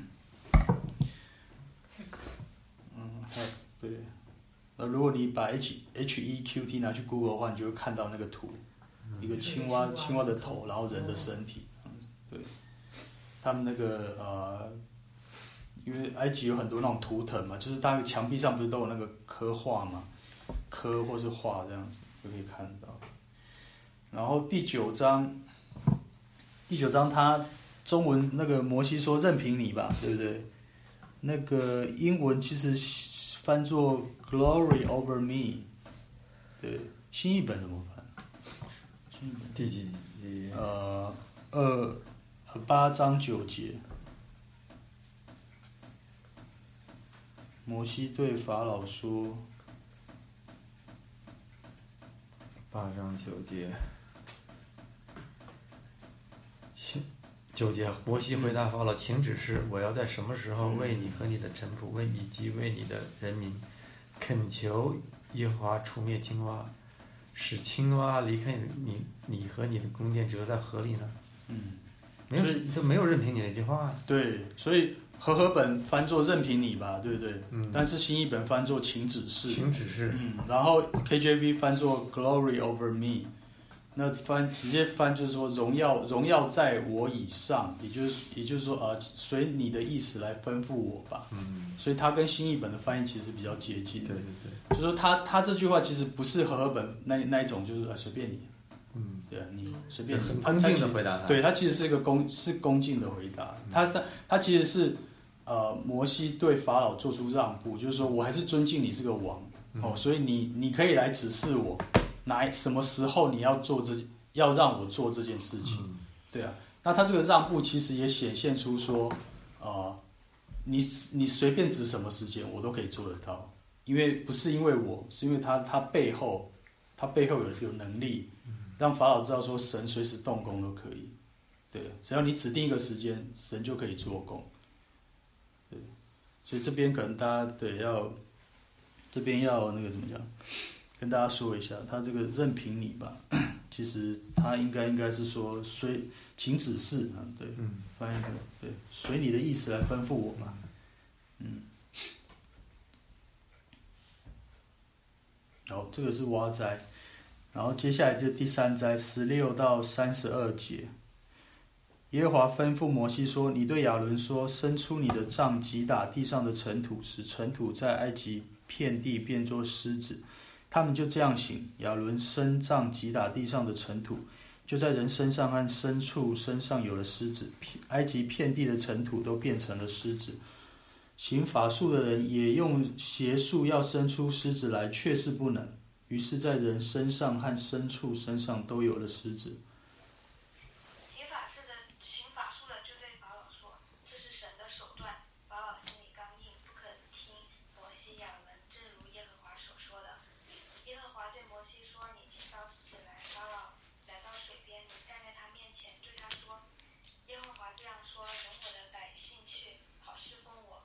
对，那如果你把 H H E Q T 拿去 Google 的话，你就会看到那个图，一个青蛙青蛙的头，然后人的身体，对，他们那个呃，因为埃及有很多那种图腾嘛，就是大概墙壁上不是都有那个刻画嘛，刻或是画这样子就可以看到。然后第九章，第九章它中文那个摩西说任凭你吧，对不对？那个英文其实翻作 Glory over me， 对，新译本怎么翻？新译本第几？ 呃，二八章九节，摩西对法老说， 八章九节，九节，摩西回答法老：“请指示我要在什么时候为你和你的臣仆，为以及为你的人民，恳求耶和华除灭青蛙，使青蛙离开你，你和你的宫殿，只留在河里呢？” 嗯， 没有，就没有任凭你那句话。 对，所以和合本翻作任凭你吧，对不对？ 嗯。 但是新译本翻作请指示。 请指示。 嗯，然后 K J V 翻作 Glory over me。那翻直接翻就是说荣耀荣耀在我以上，也就是也就是说呃随你的意思来吩咐我吧。 嗯， 所以它跟新译本的翻译其实比较接近。 对对对，就说他他这句话其实不是和合本那那一种，就是呃随便你。 嗯， 对啊，你随便你。 很恭敬的回答他。 对，他其实是一个恭是恭敬的回答。他是他其实是呃摩西对法老做出让步，就是说我还是尊敬你是个王、嗯、哦，所以你你可以来指示我。哪什么时候你要做这，要让我做这件事情，嗯、对啊，那他这个让步其实也显现出说，呃，你你随便指什么时间我都可以做得到，因为不是因为我，是因为他他背后他背后有有能力，让法老知道说神随时动工都可以，对，只要你指定一个时间，神就可以做工，对，所以这边可能大家对要这边要那个怎么讲？跟大家说一下，他这个任凭你吧， 其实他应该应该是说随请指示啊，对， 嗯， 翻译的对，随你的意思来吩咐我嘛，嗯。好，这个是蛙灾，然后接下来就第三灾，十六到三十二节。耶和华吩咐摩西说：“你对亚伦说，伸出你的杖，击打地上的尘土，使尘土在埃及遍地变作狮子。”他们就这样行。亚伦伸杖击打地上的尘土，就在人身上和牲畜身上有了狮子，埃及遍地的尘土都变成了狮子。行法术的人也用邪术要生出狮子来，却是不能。于是，在人身上和牲畜身上都有了狮子。 行法术的行法术的就对法老说：“这是神的手段。”法老心里刚硬，不肯听摩西、亚伦，正如耶和华所说的。耶和华对摩西说：“你起早起来，法老来到水边，你站在他面前，对他说：耶和华这样说：容我的百姓去，好侍奉我。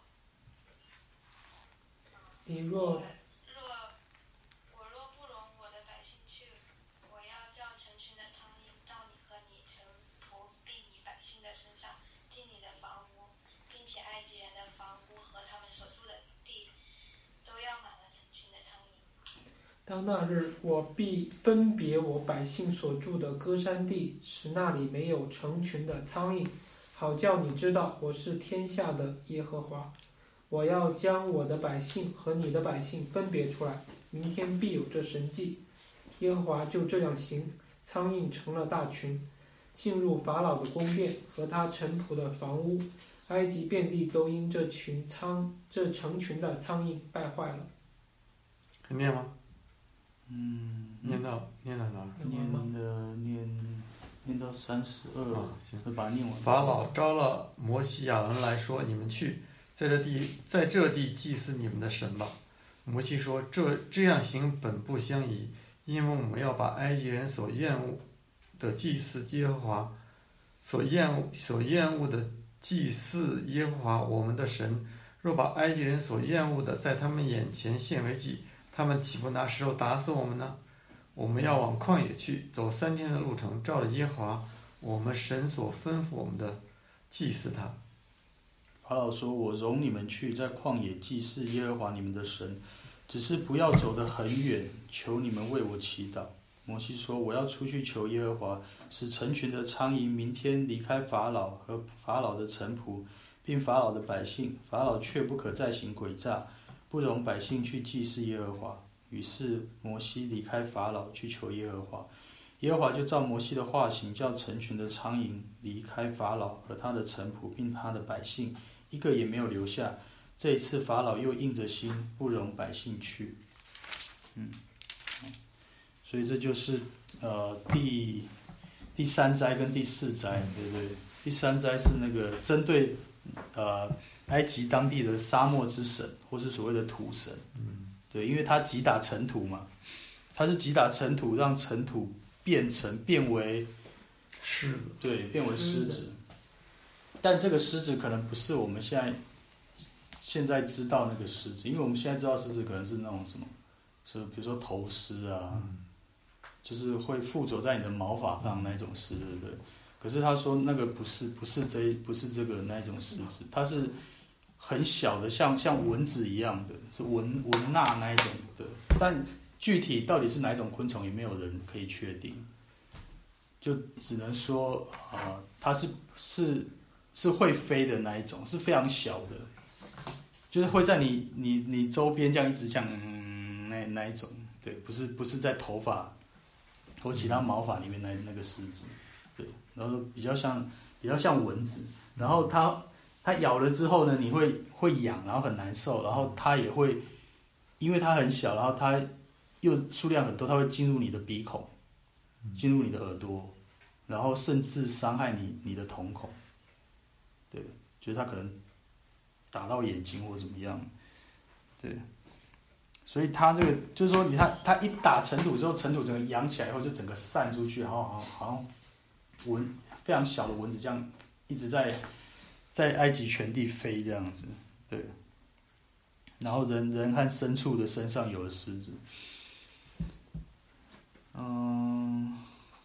你若若我若不容我的百姓去，我要叫成群的苍蝇到你和你臣仆并你百姓的身上，进你的房屋，并且埃及人的房屋和他们所住的地都要满了成群的苍蝇。 当那日，我必分别我百姓所住的歌山地，使那里没有成群的苍蝇，好叫你知道我是天下的耶和华。我要将我的百姓和你的百姓分别出来，明天必有这神迹。耶和华就这样行，苍蝇成了大群，进入法老的宫殿和他臣仆的房屋，埃及遍地都因这群苍这成群的苍蝇败坏了。 还念吗？ 嗯， 念到念到哪儿？ 念的念念到三十二， 啊，行。 就把它念完。 法老招了摩西、亚伦来说：“你们去，在这地，在这地祭祀你们的神吧。”摩西说：“这这样行本不相宜，因为我们要把埃及人所厌恶的祭祀耶和华，所厌恶所厌恶的祭祀耶和华我们的神。若把埃及人所厌恶的在他们眼前献为祭，他们岂不拿石头打死我们呢？我们要往旷野去，走三天的路程，照着耶和华我们神所吩咐我们的祭祀他。” 法老说：“我容你们去，在旷野祭祀耶和华你们的神，只是不要走得很远，求你们为我祈祷。”摩西说：“我要出去求耶和华，使成群的苍蝇明天离开法老和法老的臣仆，并法老的百姓。法老却不可再行诡诈，不容百姓去祭祀耶和华。”于是摩西离开法老，去求耶和华。耶和华就照摩西的话行，叫成群的苍蝇离开法老和他的臣仆，并他的百姓，一个也没有留下。这一次法老又硬着心，不容百姓去。嗯，所以这就是呃第第三灾跟第四灾，对不对？第三灾是那个针对呃埃及当地的沙漠之神，或是所谓的土神。 嗯， 对，因为他击打尘土嘛，他是击打尘土，让尘土变成变为狮子， 对，变为狮子。但这个狮子可能不是我们现在现在知道那个狮子，因为我们现在知道狮子可能是那种什么，是比如说头狮啊， 嗯， 就是会附着在你的毛发上那一种狮，对不对？可是他说那个不是不是这不是这个那一种狮子，它是很小的，像像蚊子一样的，是蚊蚊蜡那一种的，但具体到底是哪一种昆虫，也没有人可以确定，就只能说啊、呃，它是是是会飞的那一种，是非常小的，就是会在你你你周边这样一直这样嗯那那一种，对，不是不是在头发或其他毛发里面那那个狮子，对，然后比较像比较像蚊子，然后它它咬了之后呢，你会会痒，然后很难受，然后它也会，因为它很小，然后它又数量很多，它会进入你的鼻孔，进入你的耳朵，然后甚至伤害你你的瞳孔，对，就是它可能打到眼睛或怎么样，对，所以它这个就是说你它它一打尘土之后，尘土整个扬起来以后就整个散出去，然后好像好像蚊非常小的蚊子这样一直在在埃及全地飞这样子，对，然后人人和牲畜的身上有了虱子，嗯，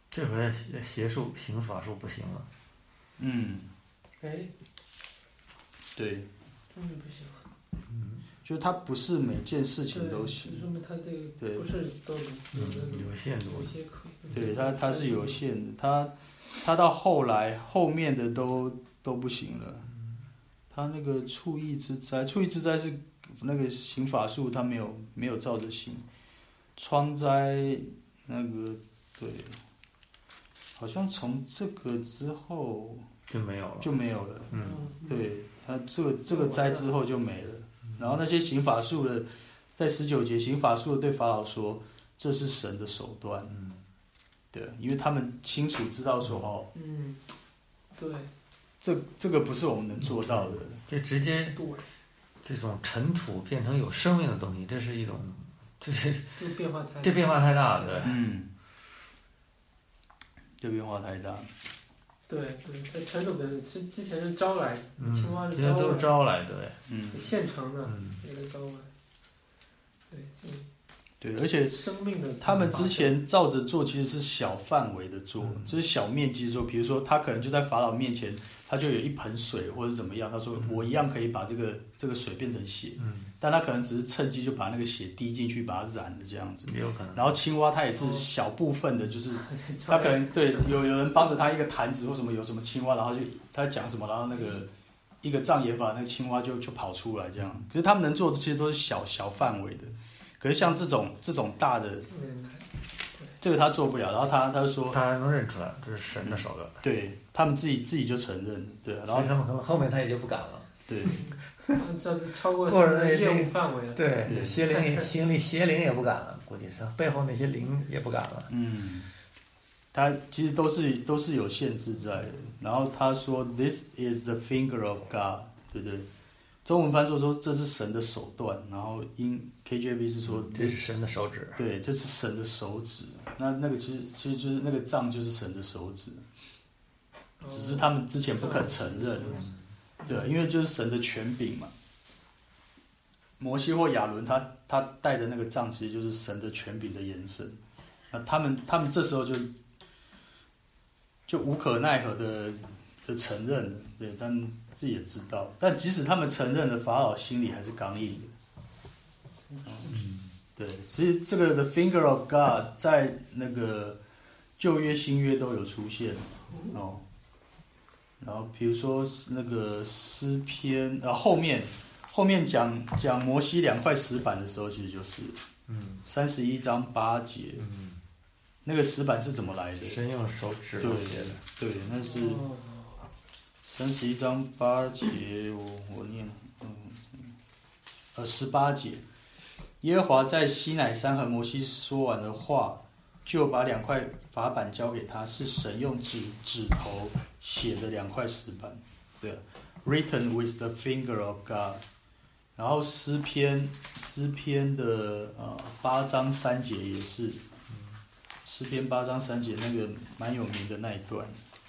这回邪术行法术不行了。 嗯， 哎， 对， 终于不行了。 嗯， 就是它不是每件事情对，就都行， 说明它这对个不是都有的有限度有。一些可以。 对它它是有限的，它它到后来后面的都都不行了。它那个触意之灾，触意之灾是那个行法术，它没有没有照着行。疮灾那个对，好像从这个之后就没有了， 就没有了。 嗯， 对，它这个这个灾之后就没了。然后那些行法术的，在十九节行法术的对法老说，这是神的手段。 嗯， 对，因为他们清楚知道说哦， 嗯，对， 这这个不是我们能做到的。 这直接对， 这种尘土变成有生命的东西，这是一种，这是这个变化太这变化太大了，对。 嗯，这变化太大。 对对，在传统的是之前是招来， 嗯， 青蛙是今天都是招招来，对。 嗯， 现成的， 嗯， 给它招来。对，嗯， 对，而且生命的他们之前照着做，其实是小范围的做， 嗯就是小面积的做。比如说，他可能就在法老面前，他就有一盆水或者怎么样，他说我一样可以把这个这个水变成血， 嗯， 但他可能只是趁机就把那个血滴进去，把它染了这样子。 也有可能。 然后青蛙它也是小部分的，就是他可能对有有人帮着他一个坛子或什么有什么青蛙，然后就他讲什么，然后那个一个障眼法，那个青蛙就就跑出来这样。可是他们能做的其实都是小小范围的，可是像这种这种大的， 嗯， 这个他做不了。然后他他就说， 他还能认出来，这是神的手段。 对他们自己自己就承认，对，然后所以他们可能后面他也就不敢了。 对这这超过或者那他的业务范围了。 对，邪灵也心里邪灵也不敢了，估计是背后那些灵也不敢了。 嗯，他其实都是都是有限制在的。然后他说 ，This is the finger of God， 对不对？中文翻作说这是神的手段，然后英 K J V 是说这是神的手指。 对，这是神的手指。那那个其实其实就是那个杖就是神的手指，只是他们之前不肯承认。对，因为就是神的权柄嘛。摩西或亚伦他他带的那个杖，其实就是神的权柄的延伸。那他们他们这时候就就无可奈何的就承认了，对，但自己也知道。但即使他们承认了，法老心里还是刚硬的。嗯，对，其实这个 The Finger of God 在那个旧约、新约都有出现哦。然后比如说那个诗篇，呃，后面后面讲讲摩西两块石板的时候，其实就是嗯， 三十一章八节， 嗯， 那个石板是怎么来的？ 神用手指对写的。 对，那是哦三十一章八节，我我念，嗯，呃，十八节，耶和华在西乃山和摩西说完的话，就把两块法板交给他，是神用指指头写的两块石板，对 ，written with the finger of God。然后诗篇诗篇的呃八章三节也是，诗篇八章三节那个蛮有名的那一段。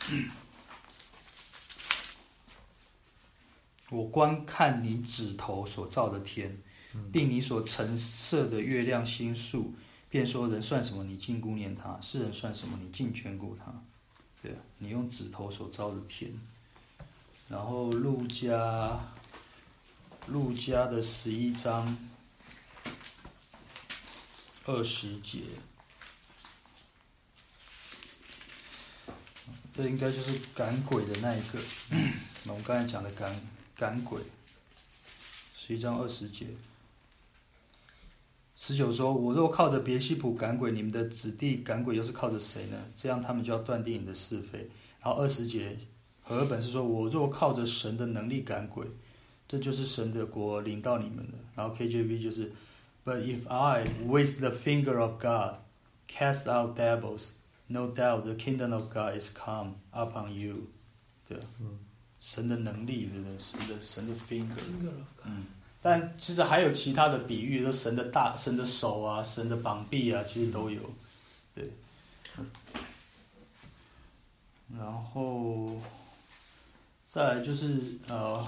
我观看你指头所造的天，并你所陈设的月亮星宿，便说人算什么，你竟顾念他；世人算什么，你竟眷顾他。对，你用指头所造的天。然后路加，路加的十一章二十节，这应该就是赶鬼的那一个。我们刚才讲的赶赶鬼，十一章二十节。十九说：“我若靠着别西卜赶鬼，你们的子弟赶鬼又是靠着谁呢？这样他们就要断定你的是非。”然后二十节，和合本是说：“我若靠着神的能力赶鬼，这就是神的国临到你们了。”然后 K J V 就是 ：“But if I, with the finger of God, cast out devils, no doubt the kingdom of God is come upon you。”对， 嗯， 神的能力，对不对？神的神的 finger， Finger of God 嗯。但其实还有其他的比喻，就神的大、神的手啊、神的膀臂啊，其实都有，对。然后再来就是呃，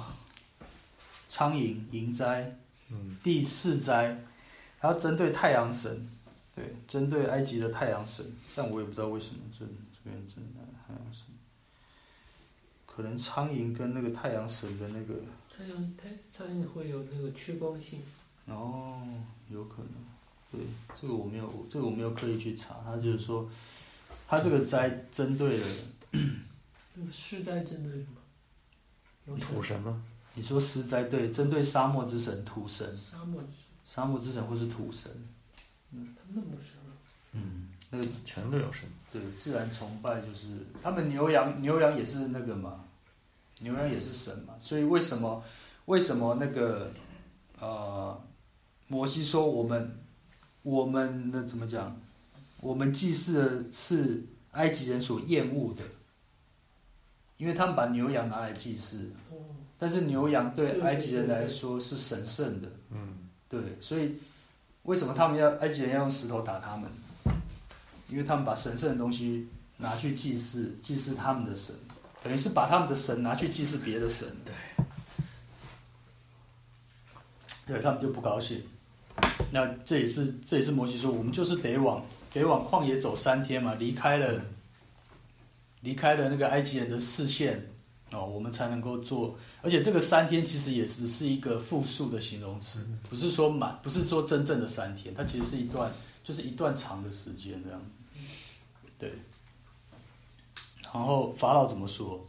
苍蝇、蝇灾， 嗯， 第四灾，还要针对太阳神， 对，针对埃及的太阳神，但我也不知道为什么这这边真的太阳神，可能苍蝇跟那个太阳神的那个， 太阳太苍蝇会有那个趋光性。 哦，有可能，对，这个我没有，这个我没有刻意去查，他就是说，他这个灾针对了， 那个施灾针对什么？有土神吗？ 你说施灾对，针对沙漠之神土神， 沙漠之神， 沙漠之神或是土神， 嗯，他们那么多神啊。 嗯，那个全都有神。 对，自然崇拜就是他们牛羊，牛羊也是那个嘛，牛羊也是神嘛，所以为什么为什么那个呃，摩西说我们我们的怎么讲？我们祭祀的是埃及人所厌恶的，因为他们把牛羊拿来祭祀，但是牛羊对埃及人来说是神圣的， 嗯， 对，所以为什么他们要埃及人要用石头打他们？因为他们把神圣的东西拿去祭祀，祭祀他们的神，等于是把他们的神拿去祭祀别的神。 对， 对他们就不高兴。那这也是这也是摩西说，我们就是得往得往旷野走三天嘛，离开了离开了那个埃及人的视线哦，我们才能够做。而且这个三天其实也只是一个复数的形容词，不是说满，不是说真正的三天，它其实是一段。就是一段长的时间这样子，对。然后法老怎么说？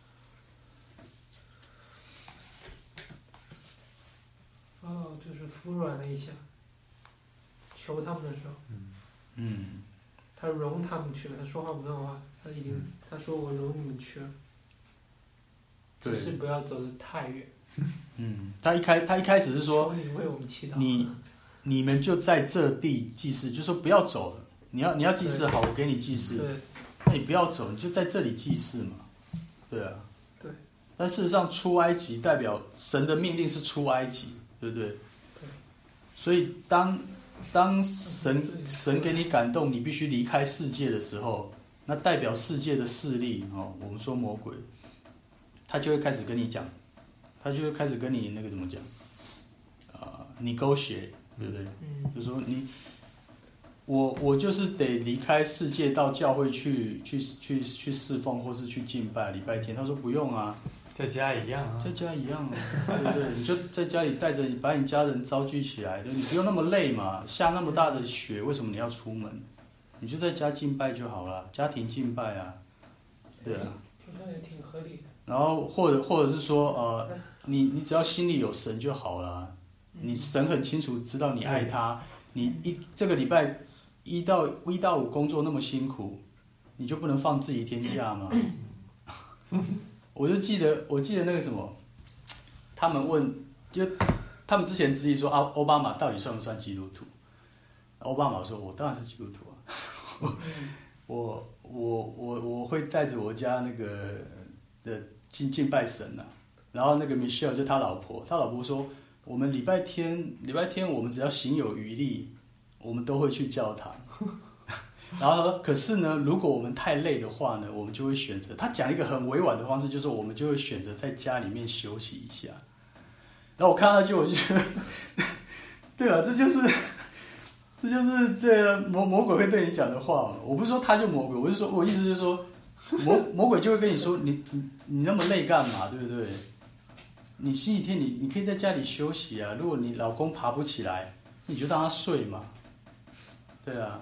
法老就是服软了一下，求他们的时候， 嗯， 他容他们去了，他说话不算话，他已经、嗯、他说我容你们去了，只是不要走得太远。 嗯，他一开他一开始是说， 你为我们祈祷， 你。你们就在这地祭祀，就说不要走了。你要你要祭祀好，我给你祭祀。那你不要走，你就在这里祭祀嘛。对啊。 对。 但事实上，出埃及代表神的命令是出埃及，对不对？ 对。 所以当当神神给你感动，你必须离开世界的时候，那代表世界的势力哦，我们说魔鬼，他就会开始跟你讲，他就会开始跟你那个怎么讲啊、呃、negotiate。对不对？嗯，就说你，我我就是得离开世界，到教会去去去去侍奉，或是去敬拜礼拜天。他说不用啊， 在家一样啊， 在家一样啊，对不对？你就在家里带着你，把你家人召集起来，对，你不用那么累嘛，下那么大的雪，为什么你要出门？你就在家敬拜就好了，家庭敬拜啊，对啊， 好像也挺合理的。 然后或者或者是说呃，你你只要心里有神就好了。你神很清楚知道你爱他，你一这个礼拜一到一到五工作那么辛苦，你就不能放自己一天假吗？我就记得我记得那个什么，他们问就他们之前质疑说啊，奥巴马到底算不算基督徒？奥巴马说：“我当然是基督徒啊，我我我我会带着我家那个的敬敬拜神啊。”然后那个 Michelle 就他老婆，他老婆说。我们礼拜天，礼拜天我们只要行有余力，我们都会去教堂。然后他说，可是呢，如果我们太累的话呢，我们就会选择。他讲一个很委婉的方式，就是我们就会选择在家里面休息一下。然后我看到就我就觉得，对啊，这就是，这就是对啊，魔魔鬼会对你讲的话。我不是说他就魔鬼，我是说我意思就是说，魔魔鬼就会跟你说，你你你那么累干嘛，对不对？你星期天你你可以在家里休息啊，如果你老公爬不起来，你就让他睡嘛，对啊，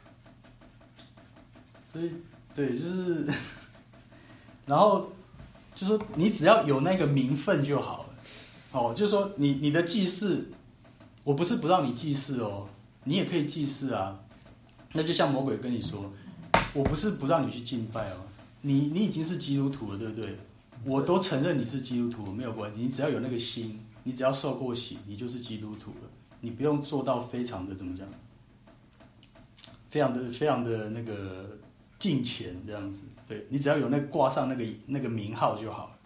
所以对就是，然后就说你只要有那个名分就好了，哦，就是说你你的祭祀，我不是不让你祭祀哦，你也可以祭祀啊，那就像魔鬼跟你说，我不是不让你去敬拜哦，你你已经是基督徒了，对不对？我都承认你是基督徒，没有关系。你只要有那个心，你只要受过洗，你就是基督徒了。你不用做到非常的怎么讲，非常的非常的那个敬虔这样子。对，你只要有那个挂上那个那个名号就好了。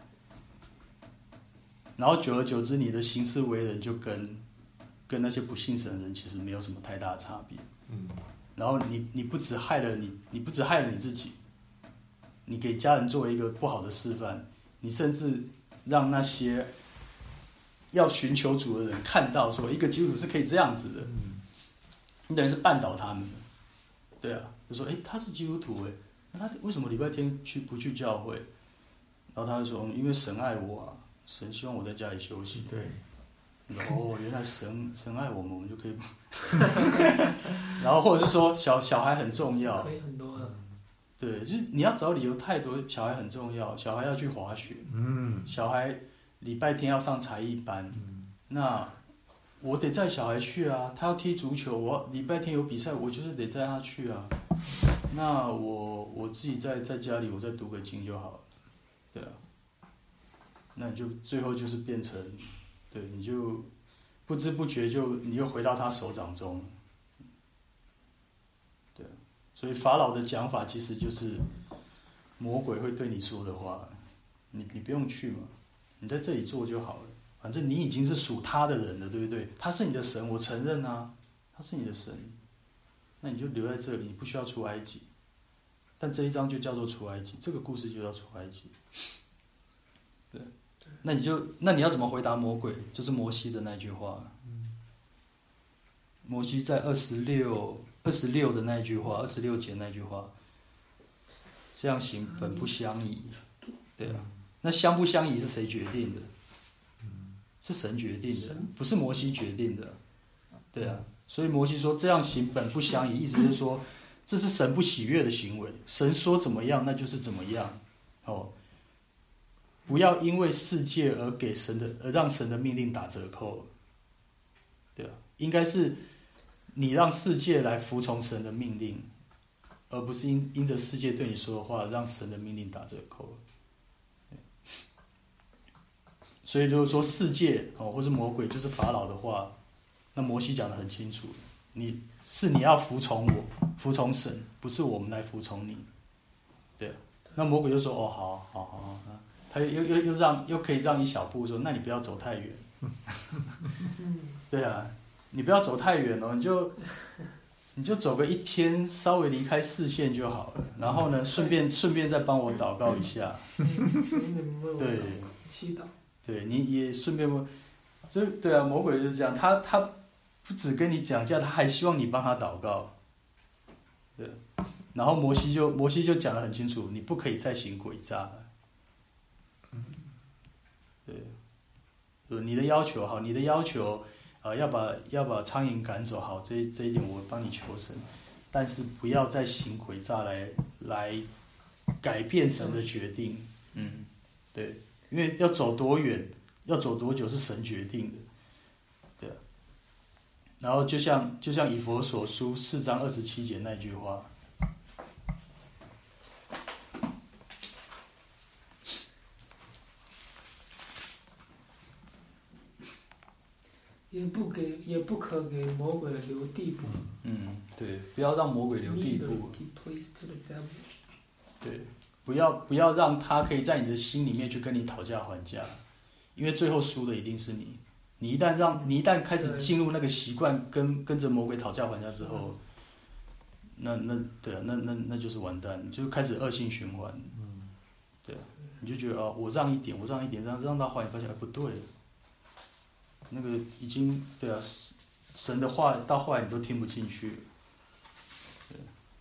然后久而久之，你的行事为人就跟跟那些不信神的人其实没有什么太大的差别。嗯。然后你你不只害了你，你不只害了你自己，你给家人作为一个不好的示范。你甚至让那些要寻求主的人看到，说一个基督徒是可以这样子的。 你等于是绊倒他们，对啊，就说哎他是基督徒哎，那他为什么礼拜天去不去教会？然后他就说因为神爱我啊，神希望我在家里休息。 对。 哦，原来神神爱我们，我们就可以。然后或者是说小小孩很重要， 可以很多的。 对，就是你要找理由太多，小孩很重要，小孩要去滑雪， 嗯， 小孩礼拜天要上才艺班， 嗯， 那我得载小孩去啊，他要踢足球，我礼拜天有比赛，我就是得带他去啊。那我我自己在在家里，我再读个经就好了，对啊。那你就最后就是变成。对，你就不知不觉就你又回到他手掌中，对，所以法老的讲法其实就是魔鬼会对你说的话，你你不用去嘛，你在这里做就好了，反正你已经是属他的人了，对不对？他是你的神，我承认啊，他是你的神，那你就留在这里，你不需要出埃及。但这一章就叫做出埃及，这个故事就叫出埃及，对。那你就，那你要怎么回答魔鬼？就是摩西的那句话。摩西在二十六、二十六的那句话，二十六节那句话，这样行本不相宜，对啊。那相不相宜是谁决定的？是神决定的，不是摩西决定的，对啊。所以摩西说这样行本不相宜，意思是说这是神不喜悦的行为，神说怎么样那就是怎么样，哦。不要因为世界而给神的，而让神的命令打折扣，对啊，应该是你让世界来服从神的命令，而不是因因着世界对你说的话，让神的命令打折扣。所以就是说，世界哦，或是魔鬼，就是法老的话，那摩西讲得很清楚，你是你要服从我，服从神，不是我们来服从你，对啊。那魔鬼就说：“哦，好，好，好，好。”他又又又让又可以让一小步说，那你不要走太远。对啊，你不要走太远哦，你就你就走个一天，稍微离开视线就好了。然后呢，顺便顺便再帮我祷告一下。对， 祈祷。 对，你也顺便问，就对啊，魔鬼就是这样，他他不只跟你讲价，他还希望你帮他祷告。对，然后摩西就摩西就讲得很清楚，你不可以再行诡诈了。对，你的要求好，你的要求，呃，要把要把苍蝇赶走，好，这这一点我帮你求神，但是不要再行诡诈来来改变神的决定，嗯，对，因为要走多远，要走多久是神决定的，对。然后就像就像以弗所书四章二十七节那句话。 也不给，也不可给魔鬼留地步。 嗯，对，不要让魔鬼留地步。对，不要不要让他可以在你的心里面去跟你讨价还价，因为最后输的一定是你。你一旦让你一旦开始进入那个习惯，跟跟着魔鬼讨价还价之后，那那对啊，那那那就是完蛋，就开始恶性循环。嗯，对啊，你就觉得哦，我让一点，我让一点，让让到后来发现哎不对。那个已经对啊，神的话到后来你都听不进去，对，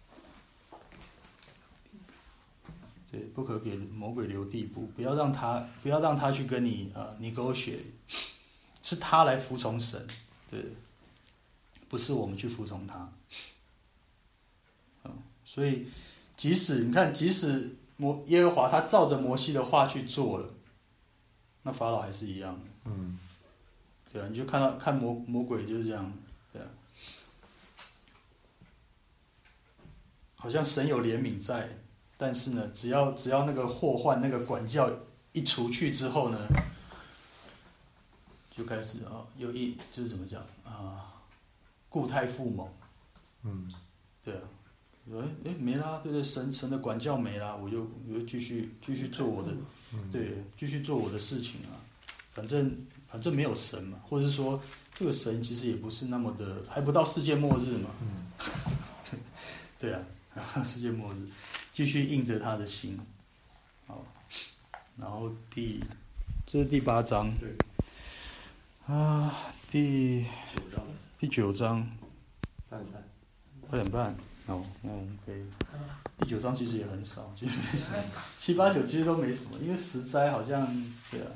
对，不可给魔鬼留地步，不要让他不要让他去跟你啊negotiate，是他来服从神，对，不是我们去服从他，嗯，所以即使你看，即使摩耶和华他照着摩西的话去做了，那法老还是一样的，嗯。对啊，你就看到看魔魔鬼就是这样，对啊，好像神有怜悯在，但是呢，只要只要那个祸患、那个管教一除去之后呢，就开始啊，有一就是怎么讲啊，固态复萌，嗯，对啊，哎哎没啦，对对，神神的管教没啦，我就我就继续继续做我的，对，继续做我的事情啊，反正。反正没有神嘛，或者是说这个神其实也不是那么的，还不到世界末日嘛。嗯、对啊，世界末日，继续印着他的心。好，然后第，这是第八章。对。啊，第九章。第九章， 八点半。 八点半。哦，嗯，可以。第九章其实也很少，其实没什么。七八九其实都没什么，因为十斋好像对啊。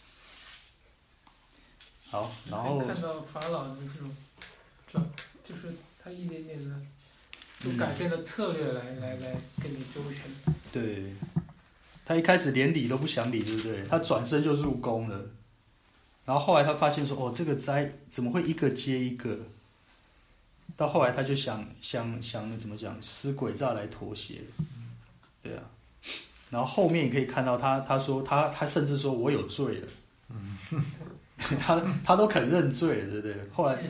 好，然后看到法老的这种转，就是他一点点的就改变了策略来、嗯、来来跟你周旋。 对，他一开始连理都不想理，对不对？他转身就入宫了，然后后来他发现说，哦，这个斋怎么会一个接一个？到后来他就想想想怎么讲，施诡诈来妥协，对啊。然后后面你可以看到他，他说他他甚至说我有罪了，嗯，他他都肯认罪了，对不对？后来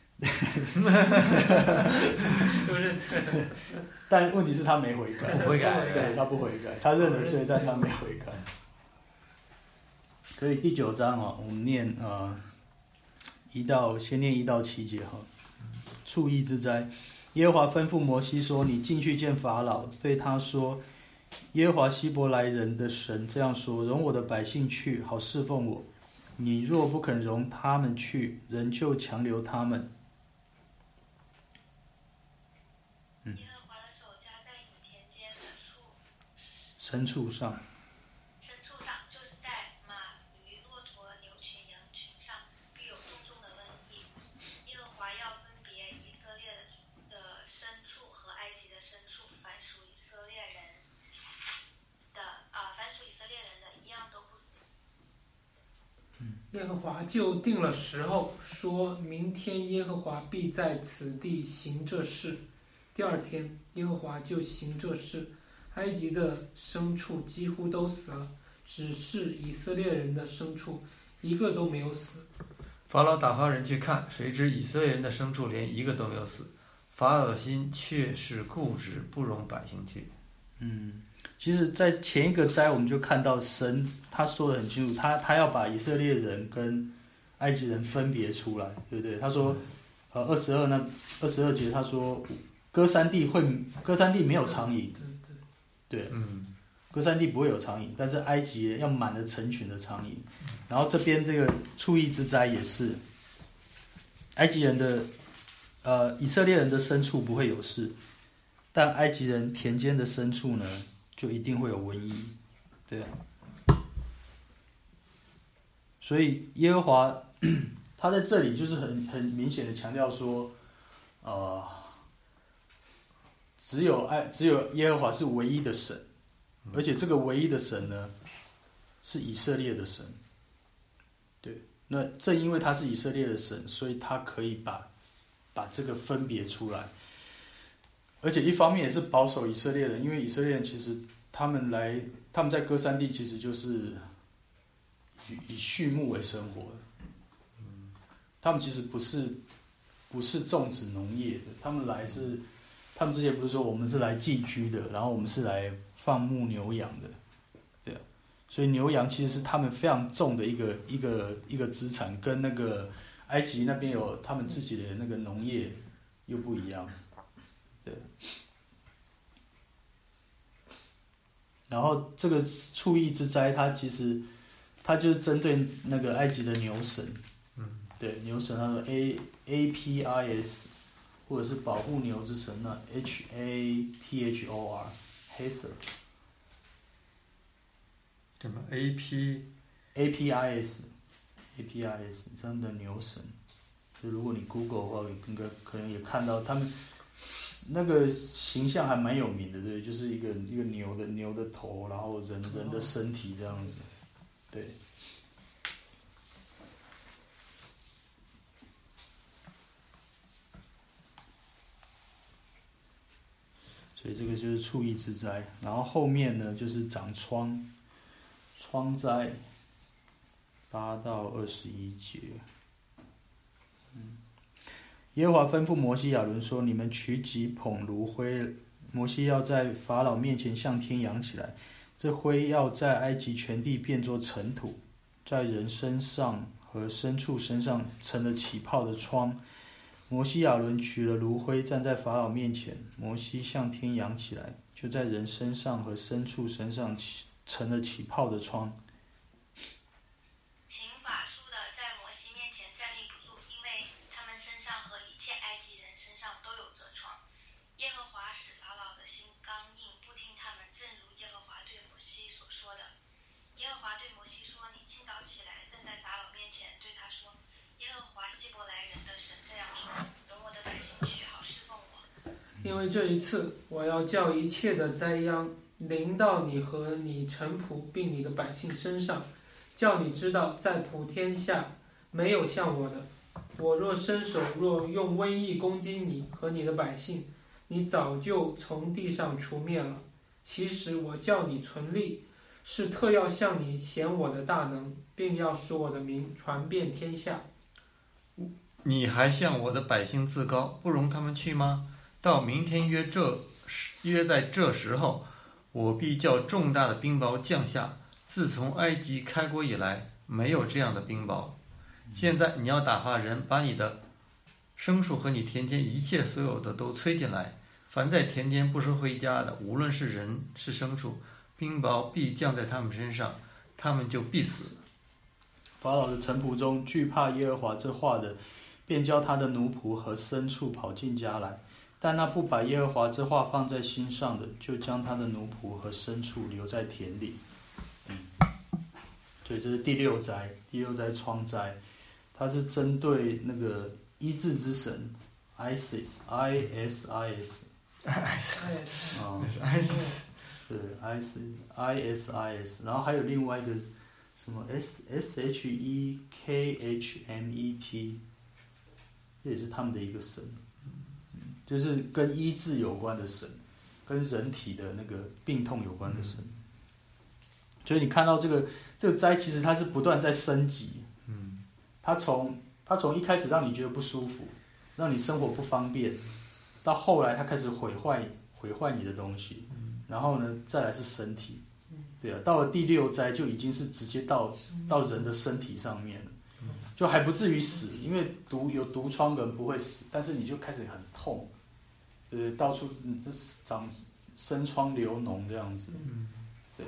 都认罪了， 但问题是他没悔改， 不悔改， 对，他不悔改，他认了罪，但他没悔改。所以第九章啊，我们念呃一到先念一到七节哈。畜疫之灾，耶和华吩咐摩西说：“你进去见法老，对他说：耶和华希伯来人的神这样说：容我的百姓去，好侍奉我。你若不肯容他们去，仍旧强留他们。”嗯。 耶和华的手加在你田间的畜牲畜上。 牲畜上，就是在马、驴、骆驼、牛群、羊群上，必有重重的瘟疫。耶和华要分别以色列的牲畜和埃及的牲畜，凡属以色列人的啊、呃，凡属以色列人的一样都不死。 耶和华就定了时候，说明天耶和华必在此地行这事。第二天，耶和华就行这事，埃及的牲畜几乎都死了，只是以色列人的牲畜一个都没有死。 法老打发人去看，谁知以色列人的牲畜连一个都没有死。法老的心却是固执，不容百姓去。 嗯，其实，在前一个灾，我们就看到神他说得很清楚，他他要把以色列人跟埃及人分别出来，对不对？他说，呃，二十二那二十二节他说，歌珊地会歌珊地没有长营，对，嗯，歌珊地不会有长营，但是埃及要满了成群的长营。然后这边这个畜疫之灾也是，埃及人的呃以色列人的牲畜不会有事，但埃及人田间的牲畜呢，就一定会有瘟疫，对啊。所以耶和华他在这里就是很很明显的强调说，呃，只有爱只有耶和华是唯一的神，而且这个唯一的神呢，是以色列的神。对，那正因为他是以色列的神，所以他可以把把这个分别出来，而且一方面也是保守以色列人，因为以色列人其实他们来他们在歌珊地其实就是以以畜牧为生活的，他们其实不是不是种植农业的，他们来是他们之前不是说我们是来寄居的，然后我们是来放牧牛羊的。所以牛羊其实是他们非常重的一个一个一个资产，跟那个埃及那边有他们自己的那个农业又不一样，对。然后这个畜疫之灾，它其实它就是针对那个埃及的牛神，嗯，对，牛神，他说 A A P I S， 或者是保护牛之神呢 H A T H O R Hathor。 什么 A P A P I S A P I S 真的牛神，就如果你 Google 的话，应该可能也看到他们那个形象还蛮有名的，对，就是一个一个牛的牛的头，然后人人的身体这样子，对。所以这个就是畜疫之灾，然后后面呢就是长疮。疮灾，八到二十一节。嗯，耶和华吩咐摩西亚伦说：“你们取几捧炉灰，摩西要在法老面前向天扬起来，这灰要在埃及全地变作尘土，在人身上和牲畜身上成了起泡的疮。摩西亚伦取了炉灰，站在法老面前，摩西向天扬起来，就在人身上和牲畜身上起。”成了起泡的疮。 行法术的在摩西面前站立不住，因为他们身上和一切埃及人身上都有因为这一次我要叫一切的灾殃临到你和你臣仆并你的百姓身上，叫你知道在普天下没有像我的。我若伸手若用瘟疫攻击你和你的百姓，你早就从地上除灭了。其实我叫你存立，是特要向你显我的大能，并要使我的名传遍天下。 你还向我的百姓自高，不容他们去吗？到明天约这约在这时候，我必叫重大的冰雹降下。自从埃及开国以来，没有这样的冰雹。现在你要打发人，把你的牲畜和你田间一切所有的都催进来。凡在田间不是回家的，无论是人是牲畜，冰雹必降在他们身上，他们就必死。 法老的臣仆中惧怕耶和华这话的，便叫他的奴仆和牲畜跑进家来；但那不把耶和华这话放在心上的，就将他的奴仆和牲畜留在田里。嗯，所以这是第六灾，第六灾疮灾，它是针对那个医治之神 Isis，I S I S，I S， 啊，对 ，I S I S I S， 然后还有另外一个什么 S S H E K H M E T， 这也是他们的一个神，就是跟医治有关的神，跟人体的那个病痛有关的神。所以你看到这个这个灾，其实它是不断在升级。嗯，它从它从一开始让你觉得不舒服，让你生活不方便，到后来它开始毁坏毁坏你的东西，然后呢，再来是身体。对啊，到了第六灾就已经是直接到到人的身体上面了，就还不至于死，因为毒有毒疮的人不会死，但是你就开始很痛，呃，到处你这长生疮流脓这样子，对。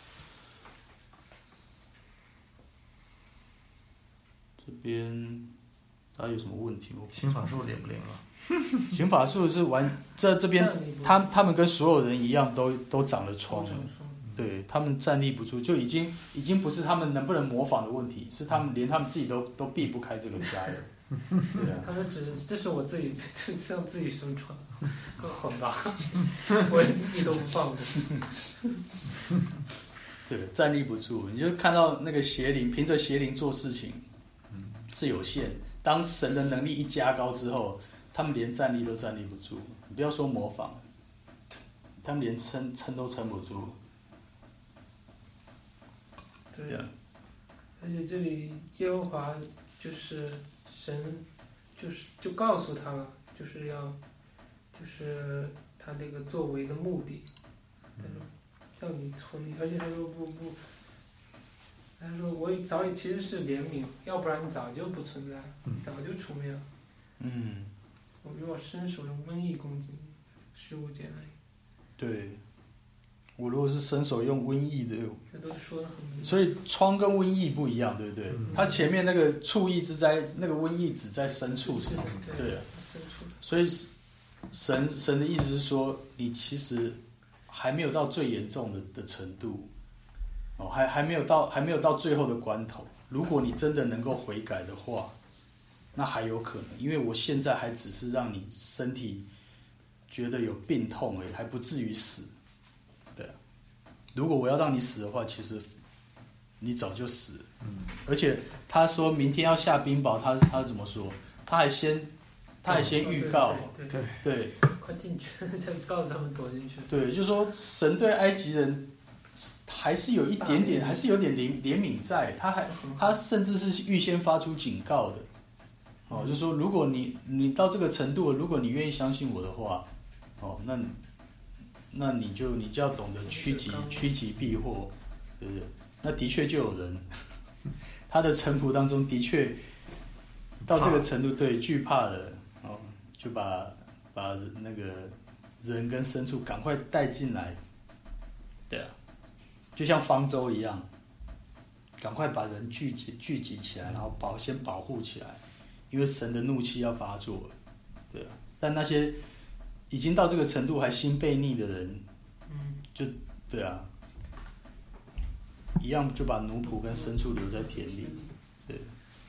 这边大家有什么问题吗？ 刑法术灵不灵了？ 刑法术是完这这边他他们跟所有人一样都都长了疮了。对，他们站立不住，就已经已经不是他们能不能模仿的问题，是他们连他们自己都都避不开这个灾了。对啊， 他们只这是我自己，这是让自己生疮，更好吧？我连自己都不放过。 对，站立不住，你就看到那个邪灵凭着邪灵做事情，是有限。当神的能力一加高之后，他们连站立都站立不住，你不要说模仿，他们连撑撑都撑不住。 对，而且这里耶和华就是神，就是就告诉他了，就是要，就是他这个作为的目的，他说叫你存立，而且他说不不，他说我早已其实是怜悯，要不然你早就不存在了，早就除灭了。 嗯， 我如果伸手用瘟疫攻击你，十五节而已。 对。我如果是伸手用瘟疫的， 这都说得很明白。 所以疮跟瘟疫不一样，对不对？嗯、它前面那个畜疫之灾，那个瘟疫只在牲畜上，对啊。所以神神的意思是说，你其实还没有到最严重的的程度，哦，还还没有到还没有到最后的关头。如果你真的能够悔改的话，那还有可能，因为我现在还只是让你身体觉得有病痛而已，还不至于死。如果我要让你死的话，其实你早就死了。嗯、而且他说明天要下冰雹，他他怎么说？他还先他还先预告， 对对对, 对, 对，快进去，再告诉他们躲进去。 对，就是说神对埃及人还是有一点点，还是有点怜怜悯在，他还他甚至是预先发出警告的。哦，就是说如果你你到这个程度了，如果你愿意相信我的话，哦，那。那你就你就要懂得趋吉趋吉避祸，对不对？那的确就有人，他的臣仆当中的确到这个程度，对，惧怕了，哦，就把把那个人跟牲畜赶快带进来，对啊，就像方舟一样，赶快把人聚集聚集起来，然后保先保护起来，因为神的怒气要发作了，对啊，但那些。已经到这个程度还心悖逆的人，嗯，就对啊，一样就把奴仆跟牲畜留在田里，对，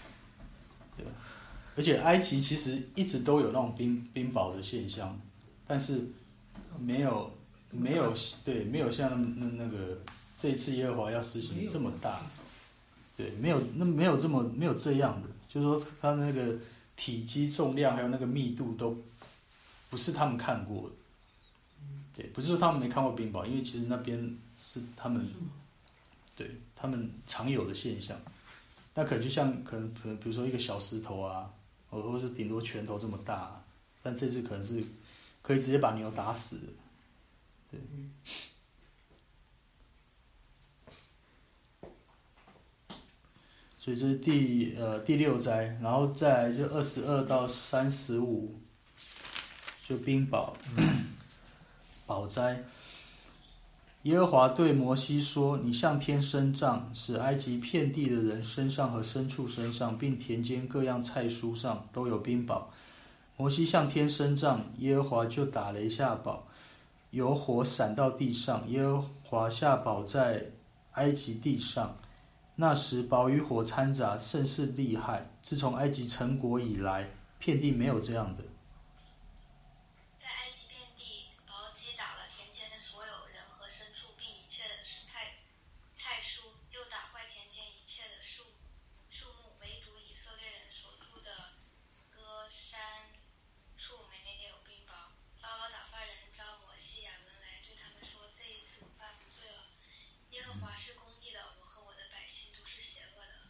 对，而且埃及其实一直都有那种冰冰雹的现象， 但是没有没有对没有像那那个这一次耶和华要施行这么大，对，没有那没有这么没有这样的，就是说它那个体积、重量还有那个密度都不是他们看过的，对，不是说他们没看过冰雹，因为其实那边是他们对他们常有的现象。那可能就像可能可能比如说一个小石头啊，或者是顶多拳头这么大、啊，但这次可能是可以直接把牛打死的，对。所以这是第呃第六灾，然后再来就二十二到三十五，就冰雹，雹灾。耶和华对摩西说：“你向天伸杖，使埃及遍地的人身上和牲畜身上，并田间各样菜蔬上都有冰雹。”摩西向天伸杖，耶和华就打雷下雹，有火闪到地上，耶和华下雹在埃及地上。那时雹与火掺杂，甚是厉害。自从埃及成国以来，遍地没有这样的。 在埃及遍地，雹击打了田间的所有人和牲畜，并一切的菜菜蔬，又打坏田间一切的树树木，唯独以色列人所住的歌山处没有冰雹。法老打发人召摩西、亚伦来，对他们说：“这一次我犯不罪了。耶和华是公义的，我和我的百姓都是邪恶的。”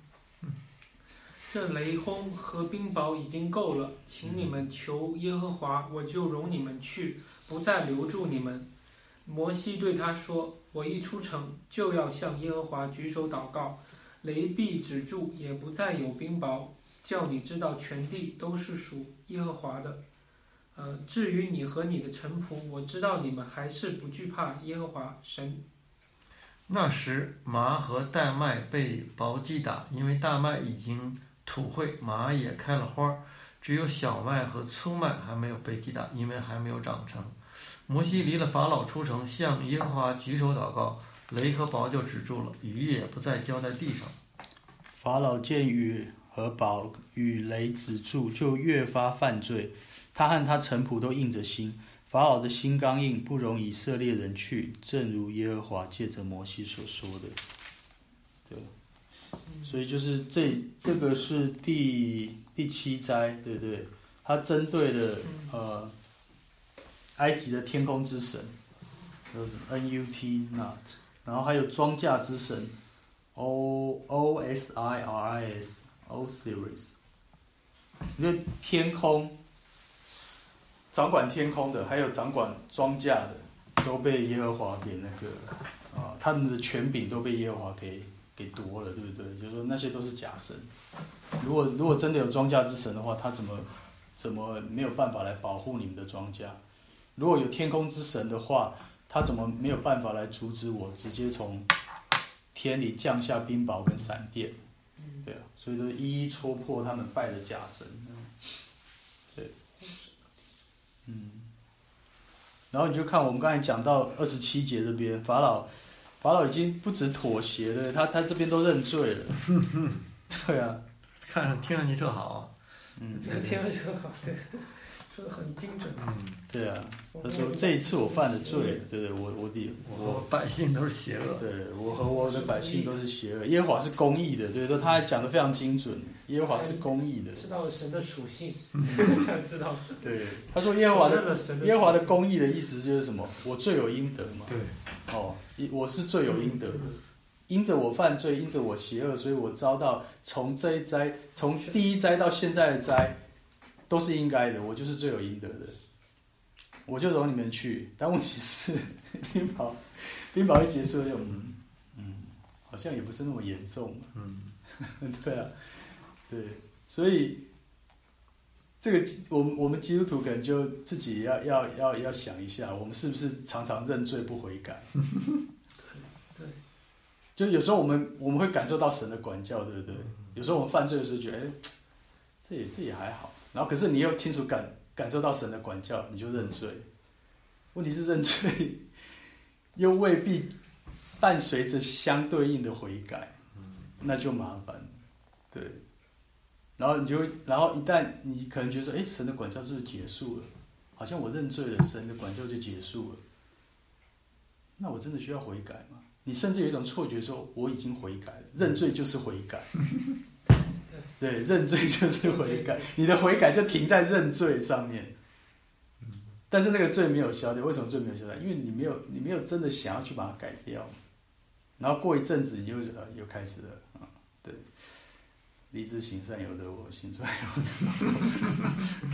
这雷轰和冰雹已经够了，请你们求耶和华，我就容你们去，不再留住你们。摩西对他说：“我一出城，就要向耶和华举手祷告，雷必止住，也不再有冰雹，叫你知道全地都是属耶和华的。呃，至于你和你的臣仆，我知道你们还是不惧怕耶和华神。” 那时麻和大麦被雹击打，因为大麦已经土会，麻也开了花，只有小麦和粗麦还没有被击打，因为还没有长成。摩西离了法老出城，向耶和华举手祷告，雷和雹就止住了，雨也不再浇在地上。 法老见雨和雹与雷止住，就越发犯罪，他和他臣仆都硬着心。法老的心刚硬，不容以色列人去，正如耶和华借着摩西所说的。对，所以就是这这个是第第七灾，对不对？他针对了呃埃及的天空之神，就是 N U T Nut， 然后还有庄稼之神 O O S I R I S Osiris， 因为天空。掌管天空的，还有掌管庄稼的，都被耶和华给那个啊，他们的权柄都被耶和华给给夺了，对不对？就是说那些都是假神。如果如果真的有庄稼之神的话，他怎么怎么没有办法来保护你们的庄稼？如果有天空之神的话，他怎么没有办法来阻止我直接从天里降下冰雹跟闪电？对啊，所以都一一戳破他们拜的假神。对。嗯，然后你就看我们刚才讲到二十七节这边，法老，法老已经不止妥协了，他他这边都认罪了。对啊， 看上听上去特好。 嗯，听上去特好，对，说的很精准。 嗯， 对啊，他说这一次我犯了罪，对对，我我的我和百姓都是邪恶。 对，我和我的百姓都是邪恶。耶和华是公义的，对对，他还讲得非常精准。耶和华是公义的， 知道了神的属性，才知道。 对，他说耶和华的耶和华的公义的意思就是什么？我罪有应得嘛。 对， 哦，我是罪有应得的，因着我犯罪，因着我邪恶，所以我遭到从这一灾，从第一灾到现在的灾，都是应该的，我就是罪有应得的，我就容你们去。但问题是，冰雹，冰雹一结束就嗯嗯，好像也不是那么严重。 嗯， 对啊。对，所以这个我们我们基督徒可能就自己要要要要想一下，我们是不是常常认罪不悔改？ 对， 就有时候我们我们会感受到神的管教，对不对？有时候我们犯罪的时候觉得，哎，这也这也还好，然后可是你又清楚感感受到神的管教，你就认罪。问题是认罪又未必伴随着相对应的悔改，那就麻烦了。对。然后你就会，然后一旦你可能觉得说，哎，神的管教是不是结束了？ 好像我认罪了，神的管教就结束了。那我真的需要悔改吗？你甚至有一种错觉说，我已经悔改了，认罪就是悔改。对，认罪就是悔改，你的悔改就停在认罪上面。但是那个罪没有消掉，为什么罪没有消掉？因为你没有，你没有真的想要去把它改掉。然后过一阵子，你又呃又开始了啊、嗯，对，立志行善由得我，行善由得我。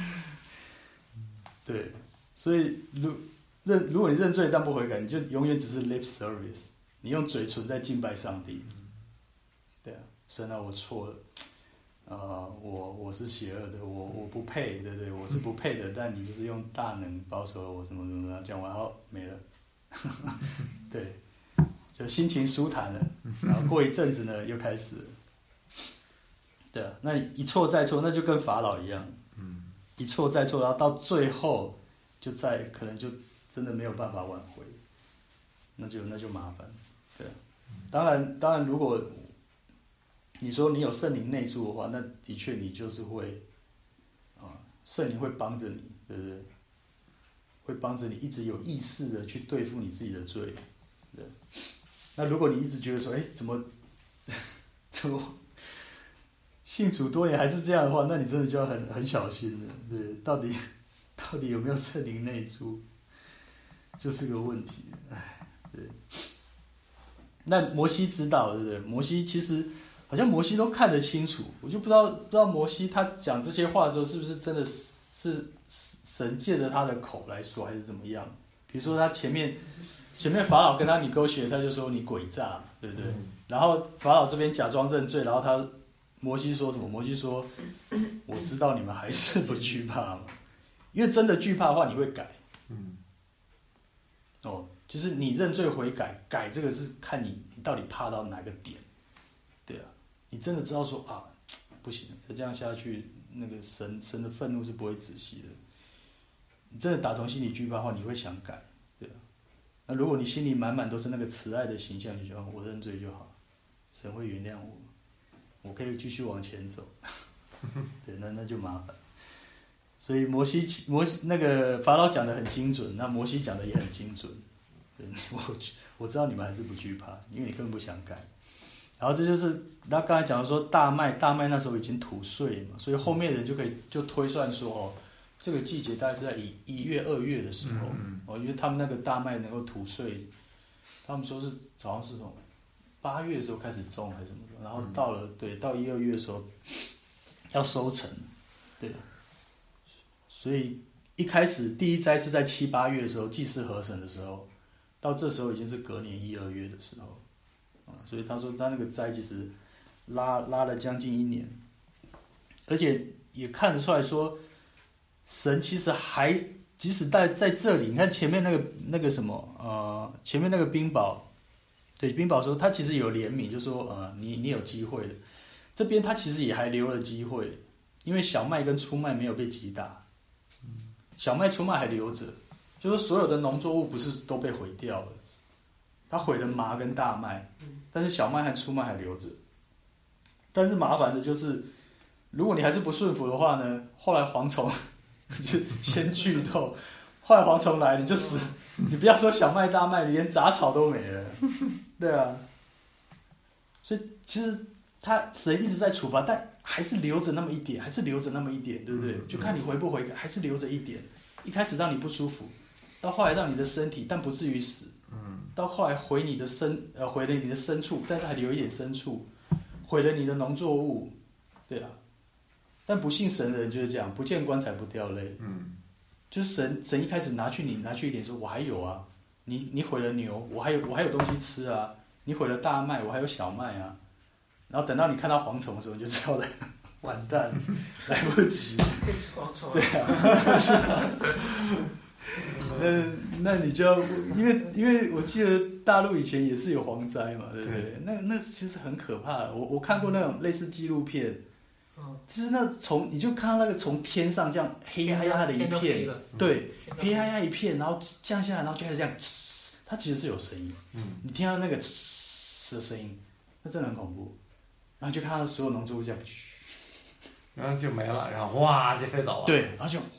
对，所以如认如果你认罪但不悔改，你就永远只是 lip service， 你用嘴唇在敬拜上帝。对啊，神啊，我错了。呃，我我是邪恶的，我我不配，对不对？我是不配的，但你就是用大能保守了我，什么什么的，讲完后没了，对，就心情舒坦了，然后过一阵子呢，又开始了，对啊，那一错再错，那就跟法老一样，一错再错，然后到最后就再可能就真的没有办法挽回，那就那就麻烦，对啊，当然当然如果。你说你有圣灵内住的话，那的确你就是会，啊，圣灵会帮着你，对不对？会帮着你一直有意识的去对付你自己的罪，对。那如果你一直觉得说，哎，怎么，怎么信主多年还是这样的话，那你真的就要很很小心了，对，到底到底有没有圣灵内住，就是个问题，哎，对。那摩西知道，对不对？摩西其实。好像摩西都看得清楚，我就不知道不知道摩西他讲这些话的时候，是不是真的是是神借着他的口来说，还是怎么样？比如说他前面前面法老跟他negotiate，他就说你诡诈，对不对？然后法老这边假装认罪，然后他摩西说什么？摩西说：“我知道你们还是不惧怕嘛，因为真的惧怕的话，你会改。”嗯。哦，就是你认罪悔改，改这个是看你你到底怕到哪个点。对啊，你真的知道说啊，不行，再这样下去，那个神神的愤怒是不会止息的。你真的打从心里惧怕的话，你会想改，对啊。那如果你心里满满都是那个慈爱的形象，你就觉得我认罪就好，神会原谅我，我可以继续往前走。对，那那就麻烦。所以摩西摩西那个法老讲的很精准，那摩西讲的也很精准。对，我我知道你们还是不惧怕，因为你根本不想改。然后这就是他刚才讲的说大麦，大麦那时候已经吐穗嘛，所以后面人就可以就推算说哦，这个季节大概是在一一月二月的时候，嗯、哦，因为他们那个大麦能够吐穗，他们说是好像是从八月的时候开始种还是什么的，然后到了对到一二月的时候要收成，对，所以一开始第一摘是在七八月的时候祭祀合成的时候，到这时候已经是隔年一二月的时候。所以他说他那个灾其实拉拉了将近一年，而且也看得出来说，神其实还即使在在这里，你看前面那个那个什么呃，前面那个冰雹，对冰雹说他其实有怜悯，就说呃你你有机会了，这边他其实也还留了机会，因为小麦跟粗麦没有被击打，小麦粗麦还留着，就是所有的农作物不是都被毁掉了。他毁了麻跟大麦，但是小麦和粗麦还留着。但是麻烦的就是，如果你还是不顺服的话呢，后来蝗虫就先剧透，后来蝗虫来你就死，你不要说小麦大麦，连杂草都没了。对啊，所以其实他神一直在处罚，但还是留着那么一点，还是留着那么一点，对不对？就看你回不回改，还是留着一点。一开始让你不舒服，到后来让你的身体，但不至于死。到后来毁你的身，呃，毁了你的牲畜，但是还留一点牲畜，毁了你的农作物，对啊。但不信神的人就是这样，不见棺材不掉泪。嗯，就是神，神一开始拿去你拿去一点说，我还有啊，你你毁了牛，我还有我还有东西吃啊，你毁了大麦，我还有小麦啊。然后等到你看到蝗虫的时候，你就知道了，完蛋，来不及。对啊。那那你就要，因为因为我记得大陆以前也是有蝗灾嘛，对不对？对那那其实很可怕的。我我看过那种类似纪录片，嗯，就是那从你就看到那个从天上这样黑压压的一片，对，黑压压一片，然后降下来，然后就开始这样，它其实是有声音，嗯，你听到那个呲的声音，那真的很恐怖。然后就看到所有农作物这样， 然后就没了，然后哇就飞走了。 对，然后就哇。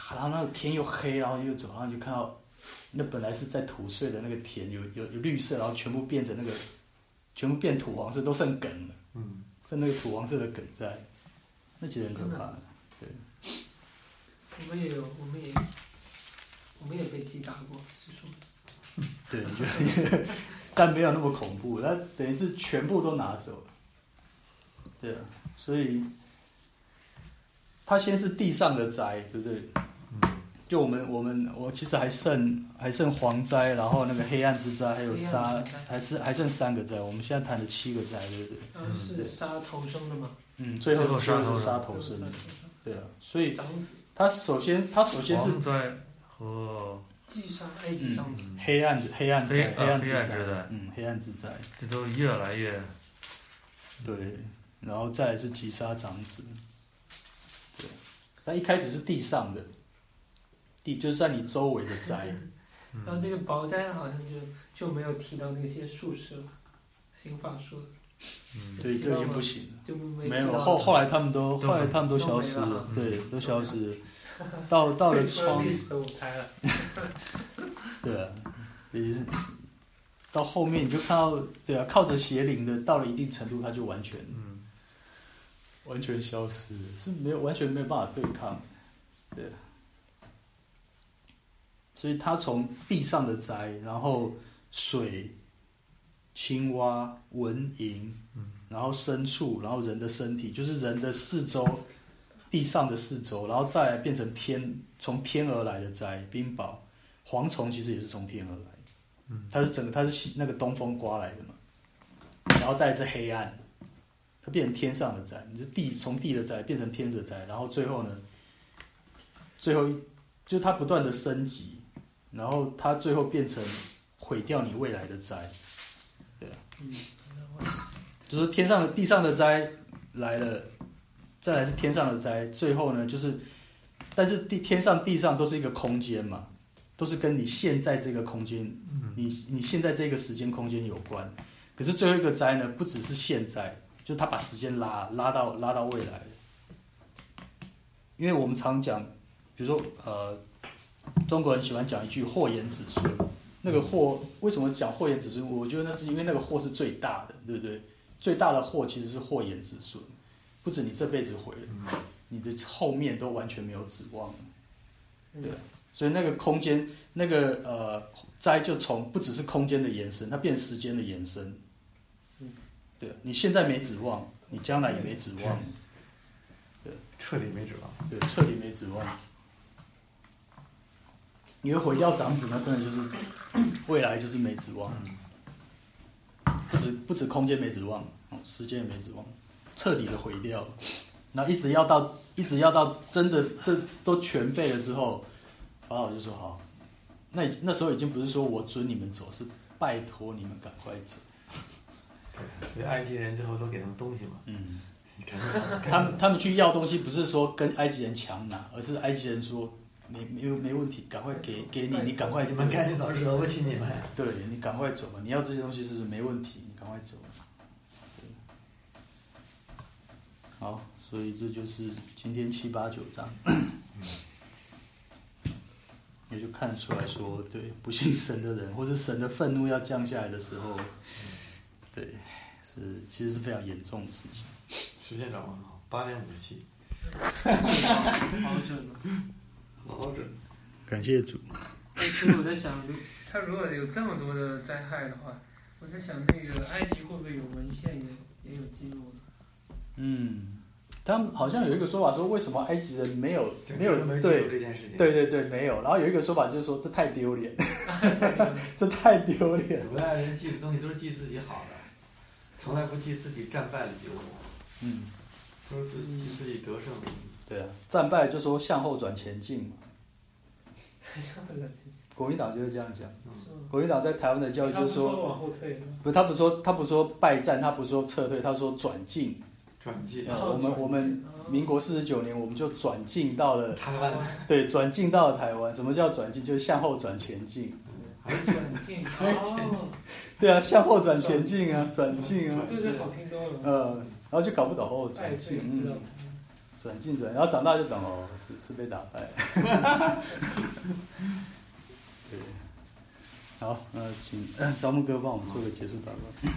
然后那个天又黑，然后又走，然后你就看到那本来是在土碎的那个田有有有绿色，然后全部变成那个全部变土黄色，都剩梗了， 嗯， 剩那个土黄色的梗在，那觉得很可怕。对， 我们也有，我们也我们也被击打过，是说。 对，你觉得，但没有那么恐怖，它等于是全部都拿走了。对啊，所以它先是地上的灾，对不对？就我们我们我其实还剩还剩蝗灾，然后那个黑暗之灾，还有杀，还是还剩三个灾。我们现在谈的七个灾，对不对？ 嗯，是杀头生的吗？ 嗯，最后最后是杀头生的。对啊，所以长子。 它首先它首先是蝗灾和祭杀埃及长子。 黑暗黑暗灾黑暗之灾， 嗯，黑暗之灾， 这都越来越对，然后再来是击杀长子。对，它一开始是地上的。地就是在你周围的灾， 然后这个雹灾好像就就没有提到那些术士了，刑法说的， 嗯，对，就已经不行了， 就没没有后后来他们都后来他们都消失了，对，都消失了，到到了创历史的舞台了， 对啊，也是到后面你就看到，对啊，靠着邪灵的到了一定程度，他就完全，嗯，完全消失了，是没有完全没有办法对抗，对。所以它从地上的灾，然后水、青蛙、蚊蝇，然后牲畜，然后人的身体，就是人的四周，地上的四周，然后再来变成天，从天而来的灾，冰雹、蝗虫其实也是从天而来，它是整个它是那个东风刮来的嘛，然后再来是黑暗，它变成天上的灾，你是地从地的灾变成天的灾，然后最后呢，最后一就是它不断的升级。然后它最后变成毁掉你未来的灾，对啊，嗯，就是天上的、地上的灾来了，再来是天上的灾，最后呢就是，但是地天上地上都是一个空间嘛，都是跟你现在这个空间，你你现在这个时间空间有关。可是最后一个灾呢，不只是现在，就是他把时间拉拉到拉到未来，因为我们常讲，比如说呃。中国人喜欢讲一句祸延子孙，那个祸为什么讲祸延子孙？我觉得那是因为那个祸是最大的，对不对？最大的祸其实是祸延子孙，不止你这辈子毁了，你的后面都完全没有指望了，对。所以那个空间，那个呃灾就从不只是空间的延伸，它变时间的延伸，对。你现在没指望，你将来也没指望，对， 彻底没指望， 对，彻底没指望。你会毁掉长子，那真的就是未来就是没指望，不止不止空间没指望，时间也没指望，彻底的毁掉。然后一直要到一直要到真的这都全备了之后，法老就说好，那那时候已经不是说我准你们走，是拜托你们赶快走。 对，所以埃及人最后都给他们东西嘛。嗯， 他们他们去要东西，不是说跟埃及人抢拿，而是埃及人说。没没没问题，赶快给给你，你赶快， 你们赶紧走，惹不起你们。 对，你赶快走吧，你要这些东西是没问题，你赶快走。好，所以这就是今天七八九章，也就看出来说，对，不信神的人，或者神的愤怒要降下来的时候，对，是其实是非常严重的事情。 时间掌握很好，八点五十七。 好准了。 好准， 感谢主。 其实我在想，他如果有这么多的灾害的话，我在想那个埃及会不会有文献也也有记录呢？ 嗯，他们好像有一个说法说，为什么埃及人没有没有对这件事情？ 对对对，没有。然后有一个说法就是说，这太丢脸，这太丢脸。 古代人记的东西都是记自己好的，从来不记自己战败的结果。嗯，都是自己自己得胜。 对啊，战败就说向后转前进嘛。国民党就是这样讲。国民党在台湾的教育就是说， 往后退。 不，他不说，他不说败战，他不说撤退，他说转进。 转进。 我们我们民国四十九年，我们就转进到了台湾。 对，转进到了台湾。什么叫转进？就是向后转前进。 还是转进？哦。 对啊，向后转前进啊，转进啊。 这个好听多了。 呃，然后就搞不懂后转进。嗯。 转进转，然后长大就懂哦，是是被打败。对，好，那请招募哥帮我们做个结束祷告。